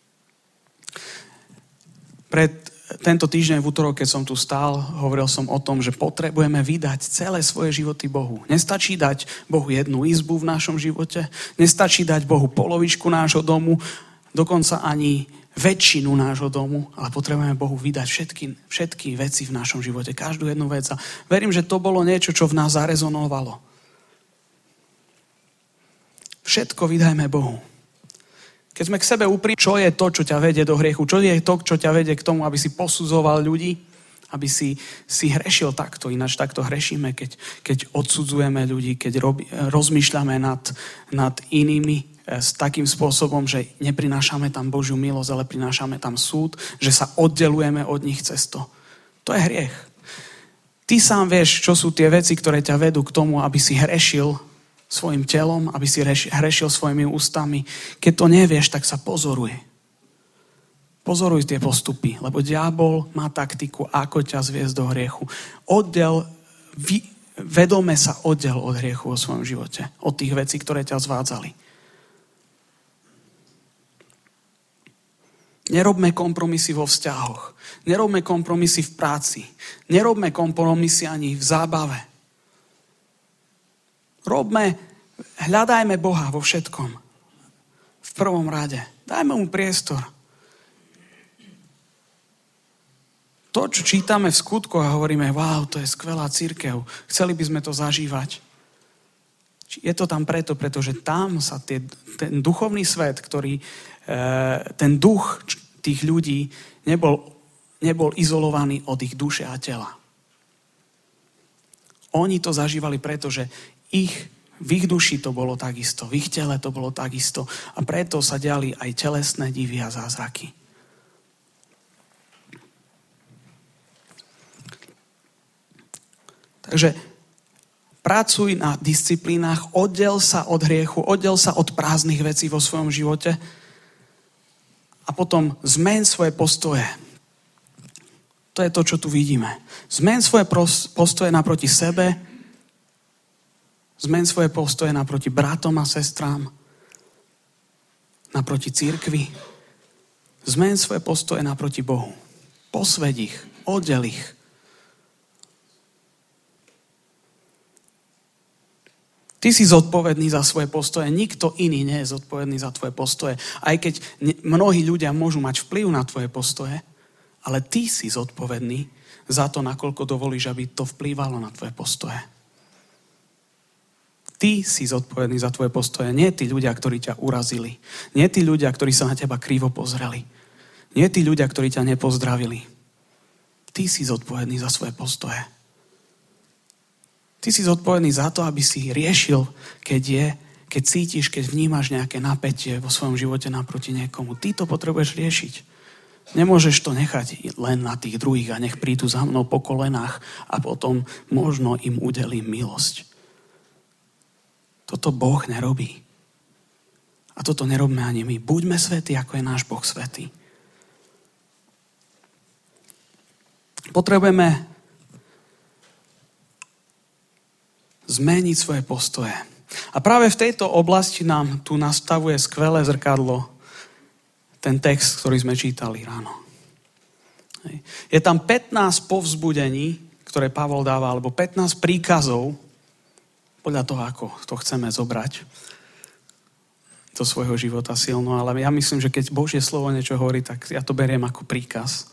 Tento týždeň v útorok, keď som tu stál, hovoril som o tom, že potrebujeme vydať celé svoje životy Bohu. Nestačí dať Bohu jednu izbu v našom živote, nestačí dať Bohu polovičku nášho domu, dokonca ani väčšinu nášho domu, ale potrebujeme Bohu vydať všetky veci v našom živote, každú jednu vec. A verím, že to bolo niečo, čo v nás zarezonovalo. Všetko vydajme Bohu. Keď sme k sebe úprimní, čo je to, čo ťa vedie do hriechu, čo je to, čo ťa vedie k tomu, aby si posudzoval ľudí, aby si hrešil takto, ináč takto hrešíme, keď odsudzujeme ľudí, keď rozmýšľame nad inými s takým spôsobom, že neprinášame tam Božiu milosť, ale prinášame tam súd, že sa oddelujeme od nich cez to. To je hriech. Ty sám vieš, čo sú tie veci, ktoré ťa vedú k tomu, aby si hrešil svojim telom, aby si hrešil svojimi ústami. Keď to nevieš, tak sa pozoruj. Pozoruj tie postupy, lebo diabol má taktiku, ako ťa zviesť do hriechu. Vedome sa oddel od hriechu vo svojom živote. Od tých vecí, ktoré ťa zvádzali. Nerobme kompromisy vo vzťahoch. Nerobme kompromisy v práci. Nerobme kompromisy ani v zábave. Hľadajme Boha vo všetkom. V prvom rade. Dajme mu priestor. To, čo čítame v skutkoch a hovoríme, wow, to je skvelá cirkev, chceli by sme to zažívať. Je to tam pretože tam sa ten duchovný svet, ten duch tých ľudí nebol izolovaný od ich duše a tela. Oni to zažívali pretože v ich duši to bolo takisto, v ich tele to bolo takisto a preto sa diali aj telesné divy a zázraky. Takže pracuj na disciplínach, oddel sa od hriechu, oddel sa od prázdnych vecí vo svojom živote a potom zmeň svoje postoje. To je to, čo tu vidíme. Zmeň svoje postoje naproti sebe, zmeň svoje postoje naproti bratom a sestrám, naproti cirkvi. Zmeň svoje postoje naproti Bohu. Posväť ich, oddel ich. Ty si zodpovedný za svoje postoje, nikto iný nie je zodpovedný za tvoje postoje. Aj keď mnohí ľudia môžu mať vplyv na tvoje postoje, ale ty si zodpovedný za to, nakoľko dovolíš, aby to vplývalo na tvoje postoje. Ty si zodpovedný za tvoje postoje, nie tí ľudia, ktorí ťa urazili. Nie tí ľudia, ktorí sa na teba krivo pozreli. Nie tí ľudia, ktorí ťa nepozdravili. Ty si zodpovedný za svoje postoje. Ty si zodpovedný za to, aby si riešil, keď cítiš, keď vnímaš nejaké napätie vo svojom živote naproti niekomu. Ty to potrebuješ riešiť. Nemôžeš to nechať len na tých druhých a nech prídu za mnou po kolenách a potom možno im udelím milosť. Toto Boh nerobí. A toto nerobme ani my. Buďme svätí, ako je náš Boh svätý. Potrebujeme zmeniť svoje postoje. A práve v tejto oblasti nám tu nastavuje skvelé zrkadlo ten text, ktorý sme čítali ráno. Je tam 15 povzbudení, ktoré Pavol dáva, alebo 15 príkazov, podľa toho, ako to chceme zobrať do svojho života silno. Ale ja myslím, že keď Božie slovo niečo hovorí, tak ja to beriem ako príkaz.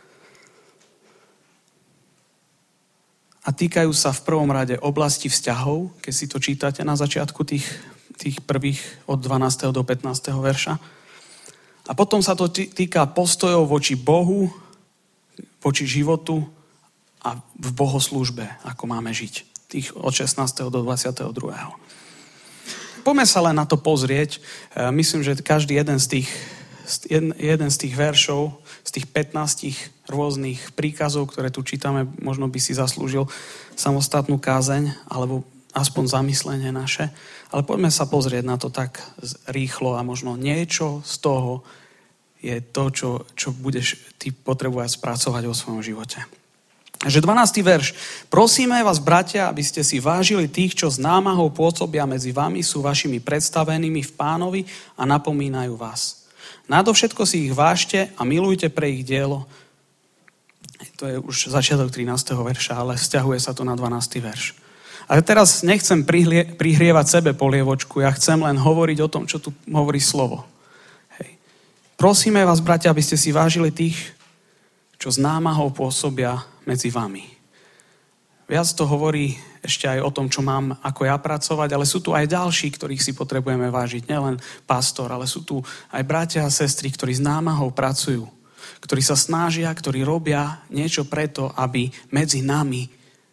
A týkajú sa v prvom rade oblasti vzťahov, keď si to čítate na začiatku tých prvých od 12. do 15. verša. A potom sa to týka postojov voči Bohu, voči životu a v bohoslúžbe, ako máme žiť. Tých od 16. do 22. Poďme sa len na to pozrieť. Myslím, že každý jeden z tých veršov, z tých 15 rôznych príkazov, ktoré tu čítame, možno by si zaslúžil samostatnú kázeň, alebo aspoň zamyslenie naše. Ale poďme sa pozrieť na to tak rýchlo a možno niečo z toho je to, čo budeš ty potrebovať spracovať vo svojom živote. Takže 12. verš. Prosíme vás, bratia, aby ste si vážili tých, čo s námahou pôsobia medzi vami, sú vašimi predstavenými v Pánovi a napomínajú vás. Nadovšetko si ich vážte a milujte pre ich dielo. To je už začiatok 13. verša, ale vzťahuje sa to na 12. verš. A teraz nechcem prihrievať sebe polievočku, ja chcem len hovoriť o tom, čo tu hovorí slovo. Hej. Prosíme vás, bratia, aby ste si vážili tých, čo s námahou pôsobia medzi vami. Viac to hovorí ešte aj o tom, čo mám ako ja pracovať, ale sú tu aj ďalší, ktorých si potrebujeme vážiť. Nielen pastor, ale sú tu aj bratia a sestry, ktorí s námahou pracujú, ktorí sa snažia, ktorí robia niečo preto, aby medzi nami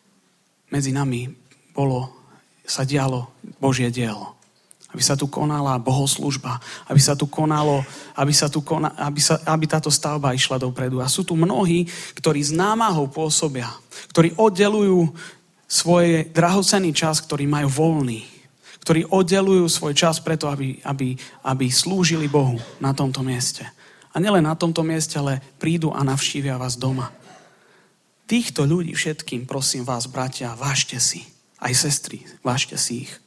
sa dialo Božie dielo. Aby sa tu konala bohoslúžba, aby táto stavba išla dopredu. A sú tu mnohí, ktorí s námahou pôsobia, ktorí oddelujú svoj drahocenný čas, ktorý majú voľný, ktorí oddelujú svoj čas preto, aby slúžili Bohu na tomto mieste. A nielen na tomto mieste, ale prídu a navštívia vás doma. Týchto ľudí všetkým, prosím vás, bratia, vážte si. Aj sestry, vážte si ich.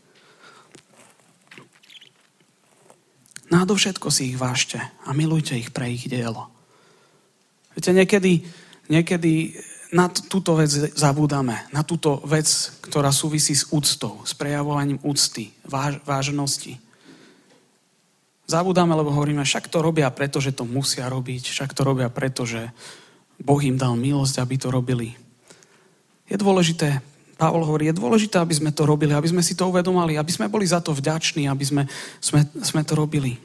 Nadovšetko si ich vážte a milujte ich pre ich dielo. Viete, niekedy na túto vec zabúdame. Na túto vec, ktorá súvisí s úctou, s prejavovaním úcty, vážnosti. Zabúdame, lebo hovoríme, však to robia preto, že to musia robiť, však to robia preto, že Boh im dal milosť, aby to robili. Je dôležité, Pavol hovorí, je dôležité, aby sme to robili, aby sme si to uvedomali, aby sme boli za to vďační, aby sme to robili.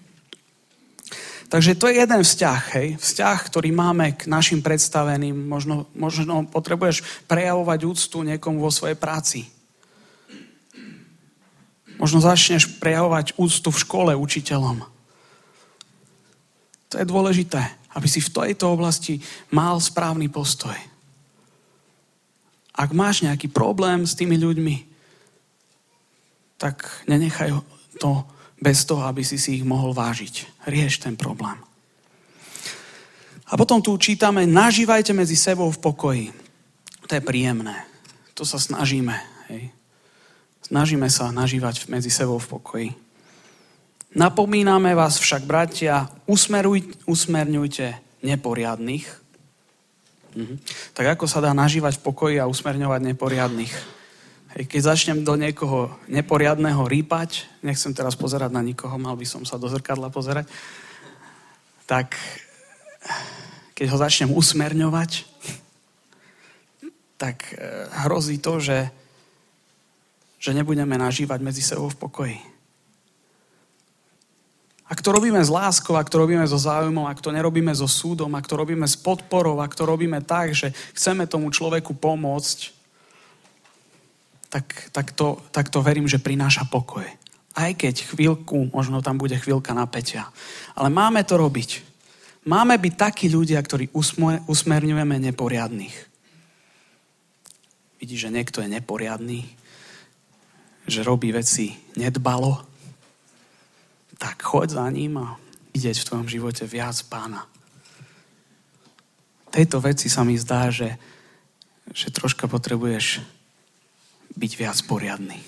Takže to je jeden vzťah, hej? Vzťah, ktorý máme k našim predstaveným. Možno potrebuješ prejavovať úctu niekomu vo svojej práci. Možno začneš prejavovať úctu v škole učiteľom. To je dôležité, aby si v tejto oblasti mal správny postoj. Ak máš nejaký problém s tými ľuďmi, tak nenechaj to bez toho, aby si ich mohol vážiť. Rieš ten problém. A potom tu čítame, nažívajte medzi sebou v pokoji. To je príjemné. To sa snažíme. Hej. Snažíme sa nažívať medzi sebou v pokoji. Napomíname vás však, bratia, usmerňujte neporiadnych. Tak ako sa dá nažívať v pokoji a usmerňovať neporiadnych? Keď začnem do niekoho neporiadného rýpať, nechcem teraz pozerať na nikoho, mal by som sa do zrkadla pozerať, tak keď ho začnem usmerňovať, tak hrozí to, že nebudeme nažívať medzi sebou v pokoji. Ak to robíme s láskou, ak to robíme so záujmom, ak to nerobíme so súdom, ak to robíme s podporou, ak to robíme tak, že chceme tomu človeku pomôcť, tak to verím, že prináša pokoj. Aj keď chvíľku, možno tam bude chvíľka napätia. Ale máme to robiť. Máme byť takí ľudia, ktorí usmerňujeme neporiadnych. Vidíš, že niekto je neporiadny, že robí veci nedbalo, tak choď za ním a vidieť v tvojom živote viac Pána. Tejto veci sa mi zdá, že troška potrebuješ byť viac poriadny.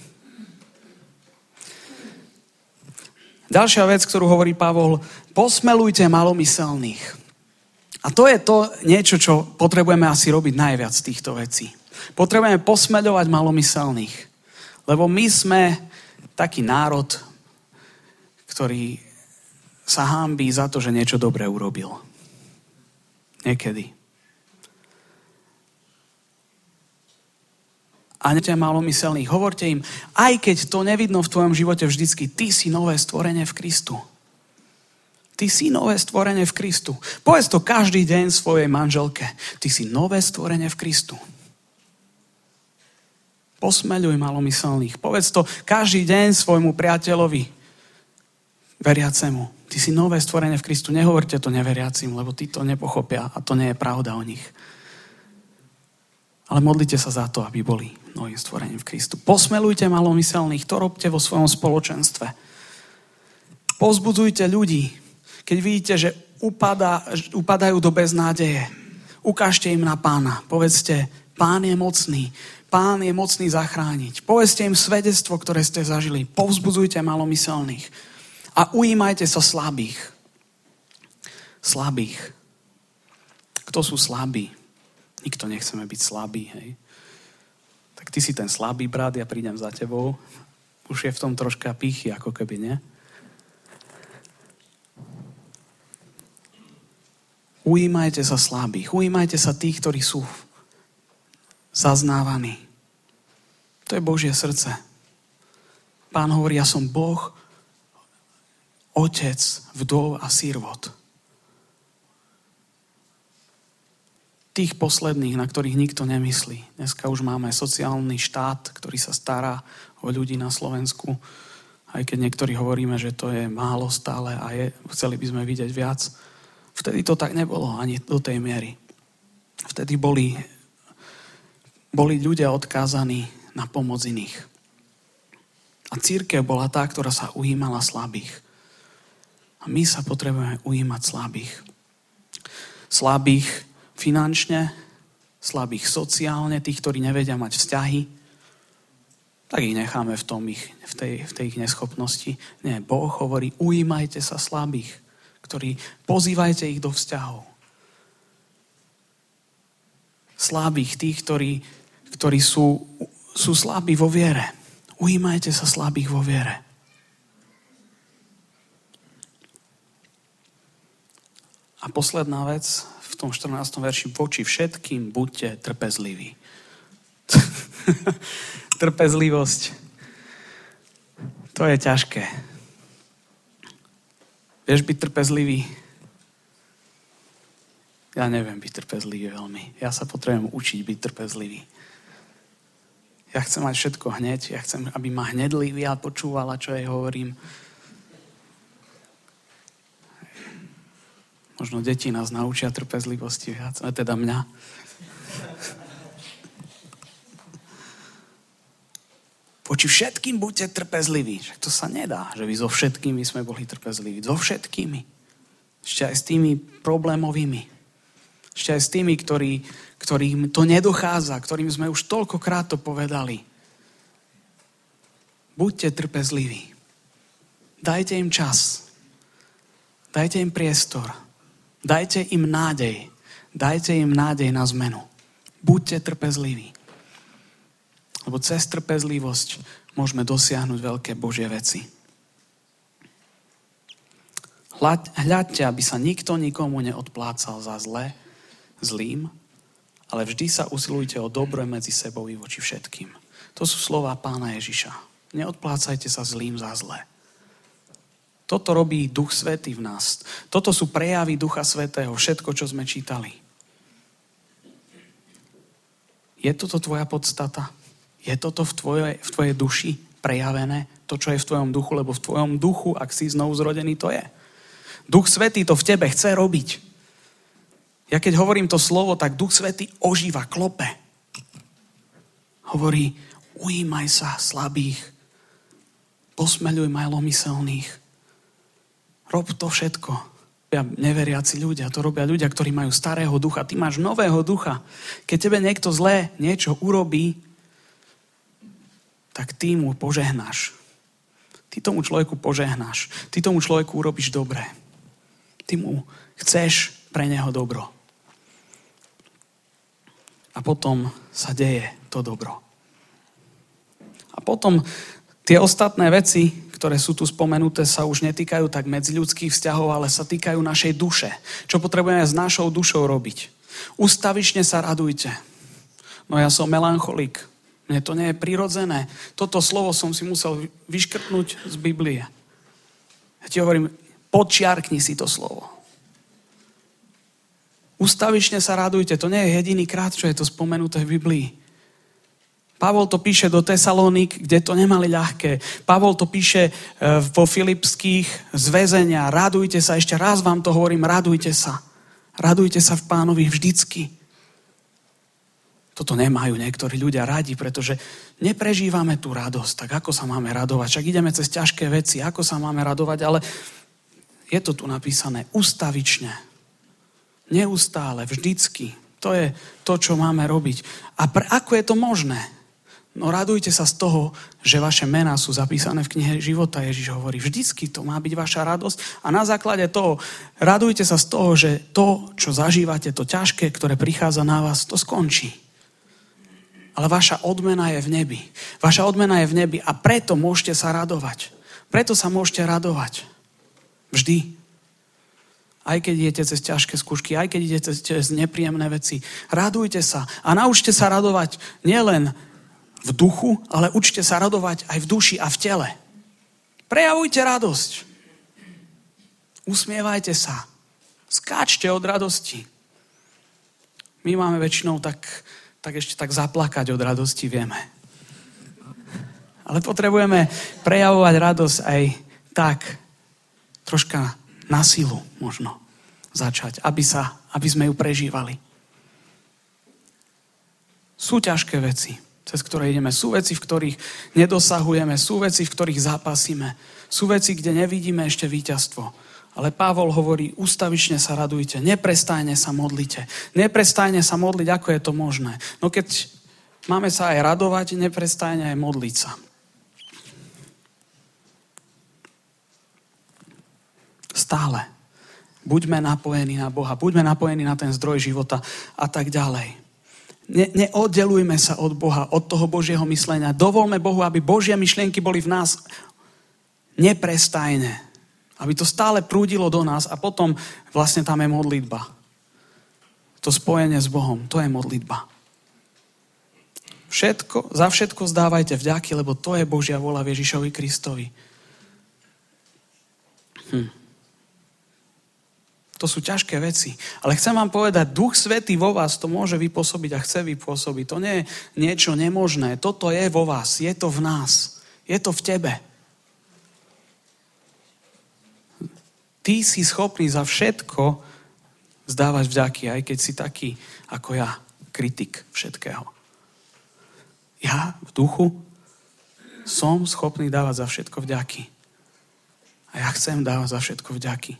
Ďalšia vec, ktorú hovorí Pavol, posmelujte malomyselných. A to je to niečo, čo potrebujeme asi robiť najviac z týchto vecí. Potrebujeme posmeľovať malomyselných. Lebo my sme taký národ, ktorý sa hanbí za to, že niečo dobré urobil. Niekedy. A neďte malomyselných. Hovorte im, aj keď to nevidno v tvojom živote vždycky, ty si nové stvorenie v Kristu. Ty si nové stvorenie v Kristu. Povedz to každý deň svojej manželke. Ty si nové stvorenie v Kristu. Posmeľuj malomyselných. Povedz to každý deň svojmu priateľovi, veriacemu. Ty si nové stvorenie v Kristu. Nehovorte to neveriacim, lebo tí to nepochopia a to nie je pravda o nich. Ale modlite sa za to, aby boli novým stvorením v Kristu. Posmeľujte malomyselných. To robte vo svojom spoločenstve. Povzbudzujte ľudí. Keď vidíte, že upadajú do beznádeje, ukážte im na Pána. Povedzte, Pán je mocný zachrániť. Povedzte im svedectvo, ktoré ste zažili. Povzbudzujte malomyselných. A ujímajte sa slabých. Slabých. Kto sú slabí? Nikto nechceme byť slabý, hej. Tak ty si ten slabý brat, ja prídem za tebou. Už je v tom troška pýchy, ako keby, nie? Ujímajte sa slabých. Ujímajte sa tých, ktorí sú zaznávaní. To je Božie srdce. Pán hovorí, ja som Boh, otec, vdov a sirvot. Tých posledných, na ktorých nikto nemyslí. Dneska už máme sociálny štát, ktorý sa stará o ľudí na Slovensku. Aj keď niektorí hovoríme, že to je málo stále a chceli by sme vidieť viac. Vtedy to tak nebolo, ani do tej miery. Vtedy boli ľudia odkázaní na pomoc iných. A cirkev bola tá, ktorá sa ujímala slabých. A my sa potrebujeme ujímať slabých. Slabých finančne, slabých sociálne, tých, ktorí nevedia mať vzťahy, tak ich necháme v tej ich neschopnosti. Nie, Boh hovorí, ujímajte sa slabých, ktorí pozývajte ich do vzťahov. Slabých, tých, ktorí sú slabí vo viere. Ujímajte sa slabých vo viere. A posledná vec, v tom 14. verši, voči všetkým buďte trpezliví. Trpezlivosť. To je ťažké. Vieš byť trpezlivý? Ja neviem byť trpezlivý veľmi. Ja sa potrebujem učiť byť trpezlivý. Ja chcem mať všetko hneď. Ja chcem, aby ma hneď Lívia počúvala, čo jej hovorím. Možno deti nás naučia trpezlivosti viac, teda mňa. Voči všetkým buďte trpezliví. Však to sa nedá, že vy so všetkými sme boli trpezliví. So všetkými. Ešte aj s tými problémovými. Ešte aj s tými, ktorým to nedochádza, ktorým sme už toľkokrát to povedali. Buďte trpezliví. Dajte im čas. Dajte im priestor. Dajte im nádej. Dajte im nádej na zmenu. Buďte trpezliví. Lebo cez trpezlivosť môžeme dosiahnuť veľké Božie veci. Hľadte, aby sa nikto nikomu neodplácal za zlým, ale vždy sa usilujte o dobro medzi sebou i voči všetkým. To sú slová Pána Ježiša. Neodplácajte sa zlým za zlé. Toto robí Duch Svätý v nás. Toto sú prejavy Ducha Svätého, všetko, čo sme čítali. Je toto tvoja podstata? Je toto v tvojej duši prejavené? To, čo je v tvojom duchu? Lebo v tvojom duchu, ak si znovu zrodený, to je. Duch Svätý to v tebe chce robiť. Ja keď hovorím to slovo, tak Duch Svätý ožíva, klope. Hovorí, ujímaj sa slabých, posmeľuj malomyselných. Rob to všetko. Neveriaci ľudia, to robia ľudia, ktorí majú starého ducha. Ty máš nového ducha. Keď tebe niekto zlé niečo urobí, tak ty mu požehnáš. Ty tomu človeku požehnáš. Ty tomu človeku urobíš dobre. Ty mu chceš pre neho dobro. A potom sa deje to dobro. A potom tie ostatné veci, ktoré sú tu spomenuté, sa už netýkajú tak medziľudských vzťahov, ale sa týkajú našej duše. Čo potrebujeme s našou dušou robiť? Ustavične sa radujte. No ja som melancholik. Mne to nie je prirodzené. Toto slovo som si musel vyškrtnúť z Biblie. Ja ti hovorím, podčiarkni si to slovo. Ustavične sa radujte. To nie je jediný krát, čo je to spomenuté v Biblii. Pavol to píše do Tesalónik, kde to nemali ľahké. Pavol to píše vo Filipských z väzenia. Radujte sa, ešte raz vám to hovorím, radujte sa. Radujte sa v Pánovi vždycky. Toto nemajú niektorí ľudia radi, pretože neprežívame tú radosť. Tak ako sa máme radovať? Však ideme cez ťažké veci, ako sa máme radovať, ale je to tu napísané ustavične. Neustále, vždycky. To je to, čo máme robiť. A ako je to možné? No radujte sa z toho, že vaše mená sú zapísané v knihe života. Ježiš hovorí, vždycky to má byť vaša radosť. A na základe toho, radujte sa z toho, že to, čo zažívate, to ťažké, ktoré prichádza na vás, to skončí. Ale vaša odmena je v nebi. Vaša odmena je v nebi a preto môžete sa radovať. Preto sa môžete radovať. Vždy. Aj keď idete cez ťažké skúšky, aj keď idete cez nepríjemné veci. Radujte sa a naučte sa radovať nielen v duchu, ale učte sa radovať aj v duši a v tele. Prejavujte radosť. Usmievajte sa. Skáčte od radosti. My máme väčšinou tak ešte tak zaplakať od radosti, vieme. Ale potrebujeme prejavovať radosť aj tak, troška na silu možno začať, aby sme ju prežívali. Sú ťažké veci, cez ktoré ideme. Sú veci, v ktorých nedosahujeme. Sú veci, v ktorých zápasíme. Sú veci, kde nevidíme ešte víťazstvo. Ale Pavol hovorí, ustavične sa radujte, neprestajne sa modlite. Neprestajne sa modliť, ako je to možné. No keď máme sa aj radovať, neprestajne aj modliť sa. Stále. Buďme napojení na Boha, buďme napojení na ten zdroj života a tak ďalej. Neoddelujme sa od Boha, od toho Božieho myslenia. Dovolme Bohu, aby Božie myšlienky boli v nás neprestajne. Aby to stále prúdilo do nás a potom vlastne tam je modlitba. To spojenie s Bohom, to je modlitba. Za všetko zdávajte vďaky, lebo to je Božia vôľa v Ježišovi Kristovi. To sú ťažké veci. Ale chcem vám povedať, Duch Svätý vo vás to môže vypôsobiť a chce vypôsobiť. To nie je niečo nemožné. Toto je vo vás. Je to v nás. Je to v tebe. Ty si schopný za všetko zdávať vďaky, aj keď si taký ako ja, kritik všetkého. Ja v duchu som schopný dávať za všetko vďaky. A ja chcem dávať za všetko vďaky.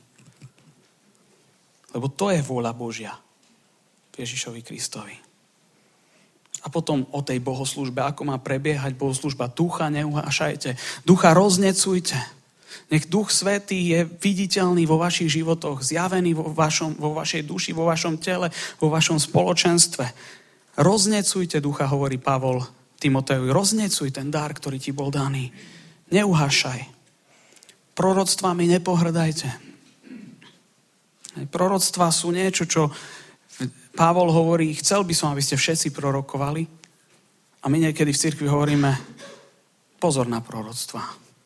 Lebo to je vôľa Božia v Ježišovi Kristovi. A potom o tej bohoslúžbe, ako má prebiehať bohoslúžba. Ducha neuhášajte, ducha roznecujte. Nech Duch Svätý je viditeľný vo vašich životoch, zjavený vo vašej duši, vo vašom tele, vo vašom spoločenstve. Roznecujte ducha, hovorí Pavol Timotejovi. Roznecuj ten dar, ktorý ti bol daný. Neuhášaj. Proroctvami nepohrdajte. Proroctvá sú niečo, čo Pavol hovorí, chcel by som, aby ste všetci prorokovali. A my niekedy v cirkvi hovoríme, pozor na proroctvá.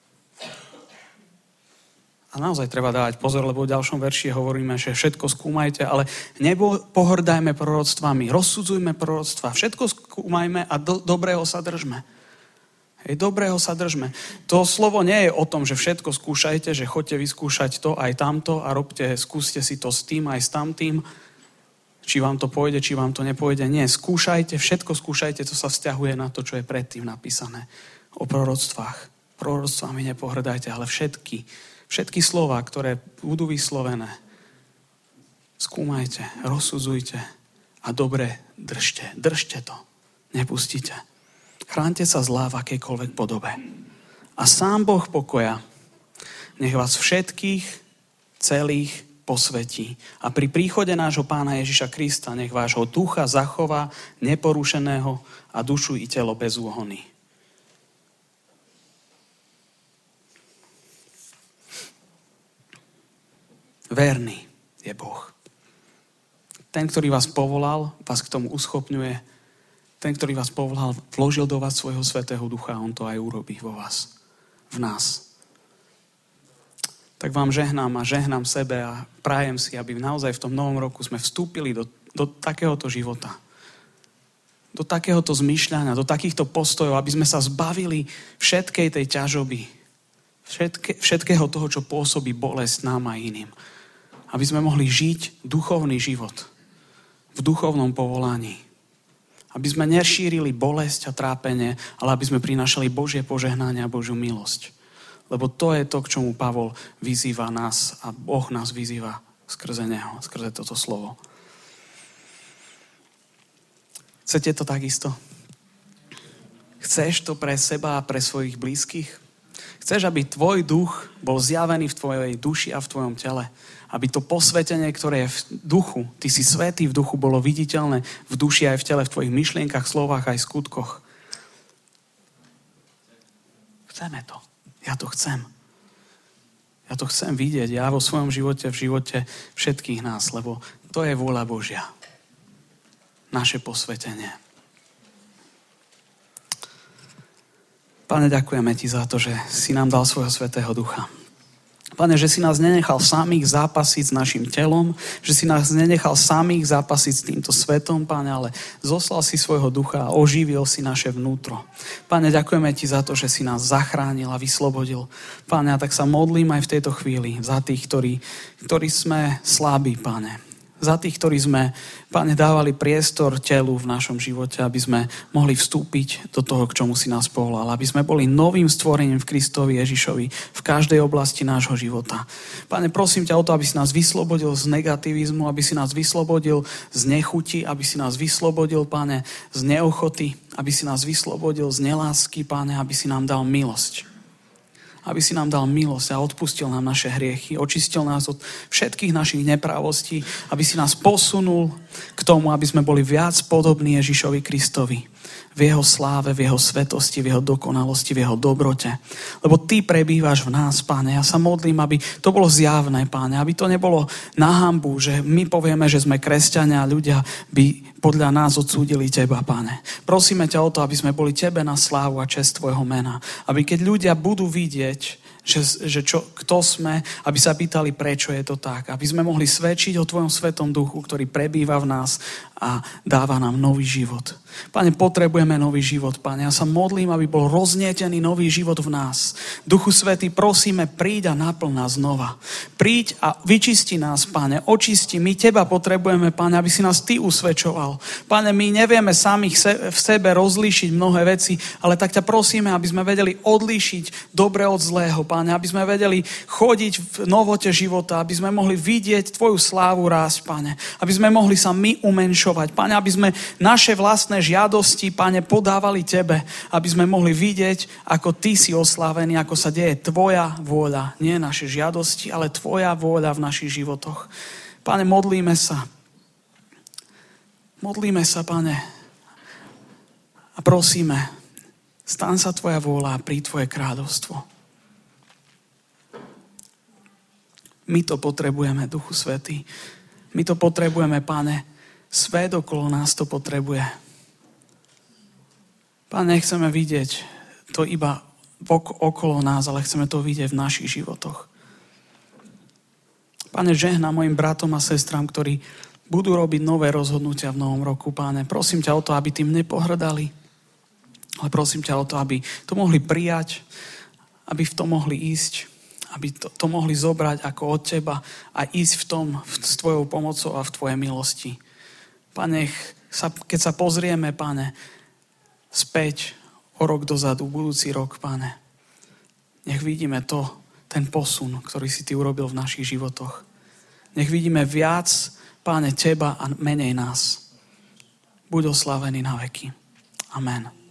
A naozaj treba dávať pozor, lebo v ďalšom verši hovoríme, že všetko skúmajte, ale nepohrdajme proroctvami, rozsudzujme proroctvá, všetko skúmajme a dobrého sa držme. Dobrého sa držme. To slovo nie je o tom, že všetko skúšajte, že choďte vyskúšať to aj tamto a skúste si to s tým aj s tamtým. Či vám to pôjde, či vám to nepôjde. Nie, skúšajte, všetko skúšajte, to sa vzťahuje na to, čo je predtým napísané o proroctvách. Proroctvami nepohrdajte, ale všetky slová, ktoré budú vyslovené, skúmajte, rozsudzujte a dobre držte. Držte to. Nepustite. Chránte sa zlá v akejkoľvek podobe. A sám Boh pokoja nech vás všetkých celých posvetí. A pri príchode nášho Pána Ježiša Krista nech vášho ducha zachová neporušeného a dušu i telo bez úhony. Verný je Boh. Ten, ktorý vás povolal, vás k tomu uschopňuje. Ten, ktorý vás povolal, vložil do vás svojho Svätého Ducha a on to aj urobí vo vás, v nás. Tak vám žehnám sebe a prajem si, aby naozaj v tom novom roku sme vstúpili do takéhoto života. Do takéhoto zmýšľania, do takýchto postojov, aby sme sa zbavili všetkej tej ťažoby. Všetkého toho, čo pôsobí bolesť nám a iným. Aby sme mohli žiť duchovný život v duchovnom povolaní. Aby sme nešírili bolesť a trápenie, ale aby sme prinášali Božie požehnanie a Božiu milosť. Lebo to je to, k čomu Pavol vyzýva nás a Boh nás vyzýva skrze neho, skrze toto slovo. Chcete to takisto? Chceš to pre seba a pre svojich blízkych? Chceš, aby tvoj duch bol zjavený v tvojej duši a v tvojom tele? Aby to posvetenie, ktoré je v duchu, ty si svätý v duchu, bolo viditeľné v duši aj v tele, v tvojich myšlienkach, slovách aj skutkoch. Chceme to. Ja to chcem. Ja to chcem vidieť. Ja vo svojom živote, v živote všetkých nás, lebo to je vôľa Božia. Naše posvetenie. Pane, ďakujeme ti za to, že si nám dal svojho Svätého Ducha. Pane, že si nás nenechal samých zápasiť s našim telom, že si nás nenechal samých zápasiť s týmto svetom, Pane, ale zoslal si svojho ducha a oživil si naše vnútro. Pane, ďakujeme ti za to, že si nás zachránil a vyslobodil. Pane, a tak sa modlím aj v tejto chvíli za tých, ktorí sme slabí, Pane. Za tých, ktorí sme, Pane, dávali priestor telu v našom živote, aby sme mohli vstúpiť do toho, k čomu si nás povolal. Aby sme boli novým stvorením v Kristovi Ježišovi v každej oblasti nášho života. Pane, prosím ťa o to, aby si nás vyslobodil z negativizmu, aby si nás vyslobodil z nechuti, aby si nás vyslobodil, Pane, z neochoty, aby si nás vyslobodil z nelásky, Pane, aby si nám dal milosť. Aby si nám dal milosť a odpustil nám naše hriechy, očistil nás od všetkých našich neprávostí, aby si nás posunul k tomu, aby sme boli viac podobní Ježišovi Kristovi. V jeho sláve, v jeho svetosti, v jeho dokonalosti, v jeho dobrote. Lebo ty prebývaš v nás, Páne. Ja sa modlím, aby to bolo zjavné, Páne. Aby to nebolo na hanbu, že my povieme, že sme kresťania a ľudia by podľa nás odsúdili teba, Páne. Prosíme ťa o to, aby sme boli tebe na slávu a česť tvojho mena. Aby keď ľudia budú vidieť, kto sme, aby sa pýtali, prečo je to tak. Aby sme mohli svedčiť o tvojom Svetom Duchu, ktorý prebýva v nás a dáva nám nový život. Pane, potrebujeme nový život, Pane. Ja sa modlím, aby bol roznietený nový život v nás. Duchu Svätý, prosíme, príď a naplň nás znova. Príď a vyčisti nás, Pane. Očisti. My teba potrebujeme, Pane, aby si nás ty usvedčoval. Pane, my nevieme samých v sebe rozlíšiť mnohé veci, ale tak ťa prosíme, aby sme vedeli odlíšiť dobre od zlého, Pane. Aby sme vedeli chodiť v novote života, aby sme mohli vidieť tvoju slávu rásť, Pane. Aby sme mohli sa my umenšovať, Pane. Aby sme naše vlastné žiadosti, Pane, podávali tebe, aby sme mohli vidieť, ako ty si oslávený, ako sa deje tvoja vôľa. Nie naše žiadosti, ale tvoja vôľa v našich životoch. Pane, modlíme sa. Modlíme sa, Pane. A prosíme, stan sa tvoja vôľa a príď tvoje kráľovstvo. My to potrebujeme, Duchu Svätý. My to potrebujeme, Pane. Svet okolo nás to potrebuje. Pane, nechceme vidieť to iba okolo nás, ale chceme to vidieť v našich životoch. Pane, žehnám mojim bratom a sestram, ktorí budú robiť nové rozhodnutia v novom roku, Pane. Prosím ťa o to, aby tým nepohrdali, ale prosím ťa o to, aby to mohli prijať, aby v tom mohli ísť, aby to mohli zobrať ako od teba a ísť v tom s tvojou pomocou a v tvojej milosti. Pane, keď sa pozrieme, Pane, späť o rok dozadu, budúci rok, Pane, nech vidíme ten posun, ktorý si ty urobil v našich životoch. Nech vidíme viac, Páne, teba a menej nás. Buď oslávený na veky. Amen.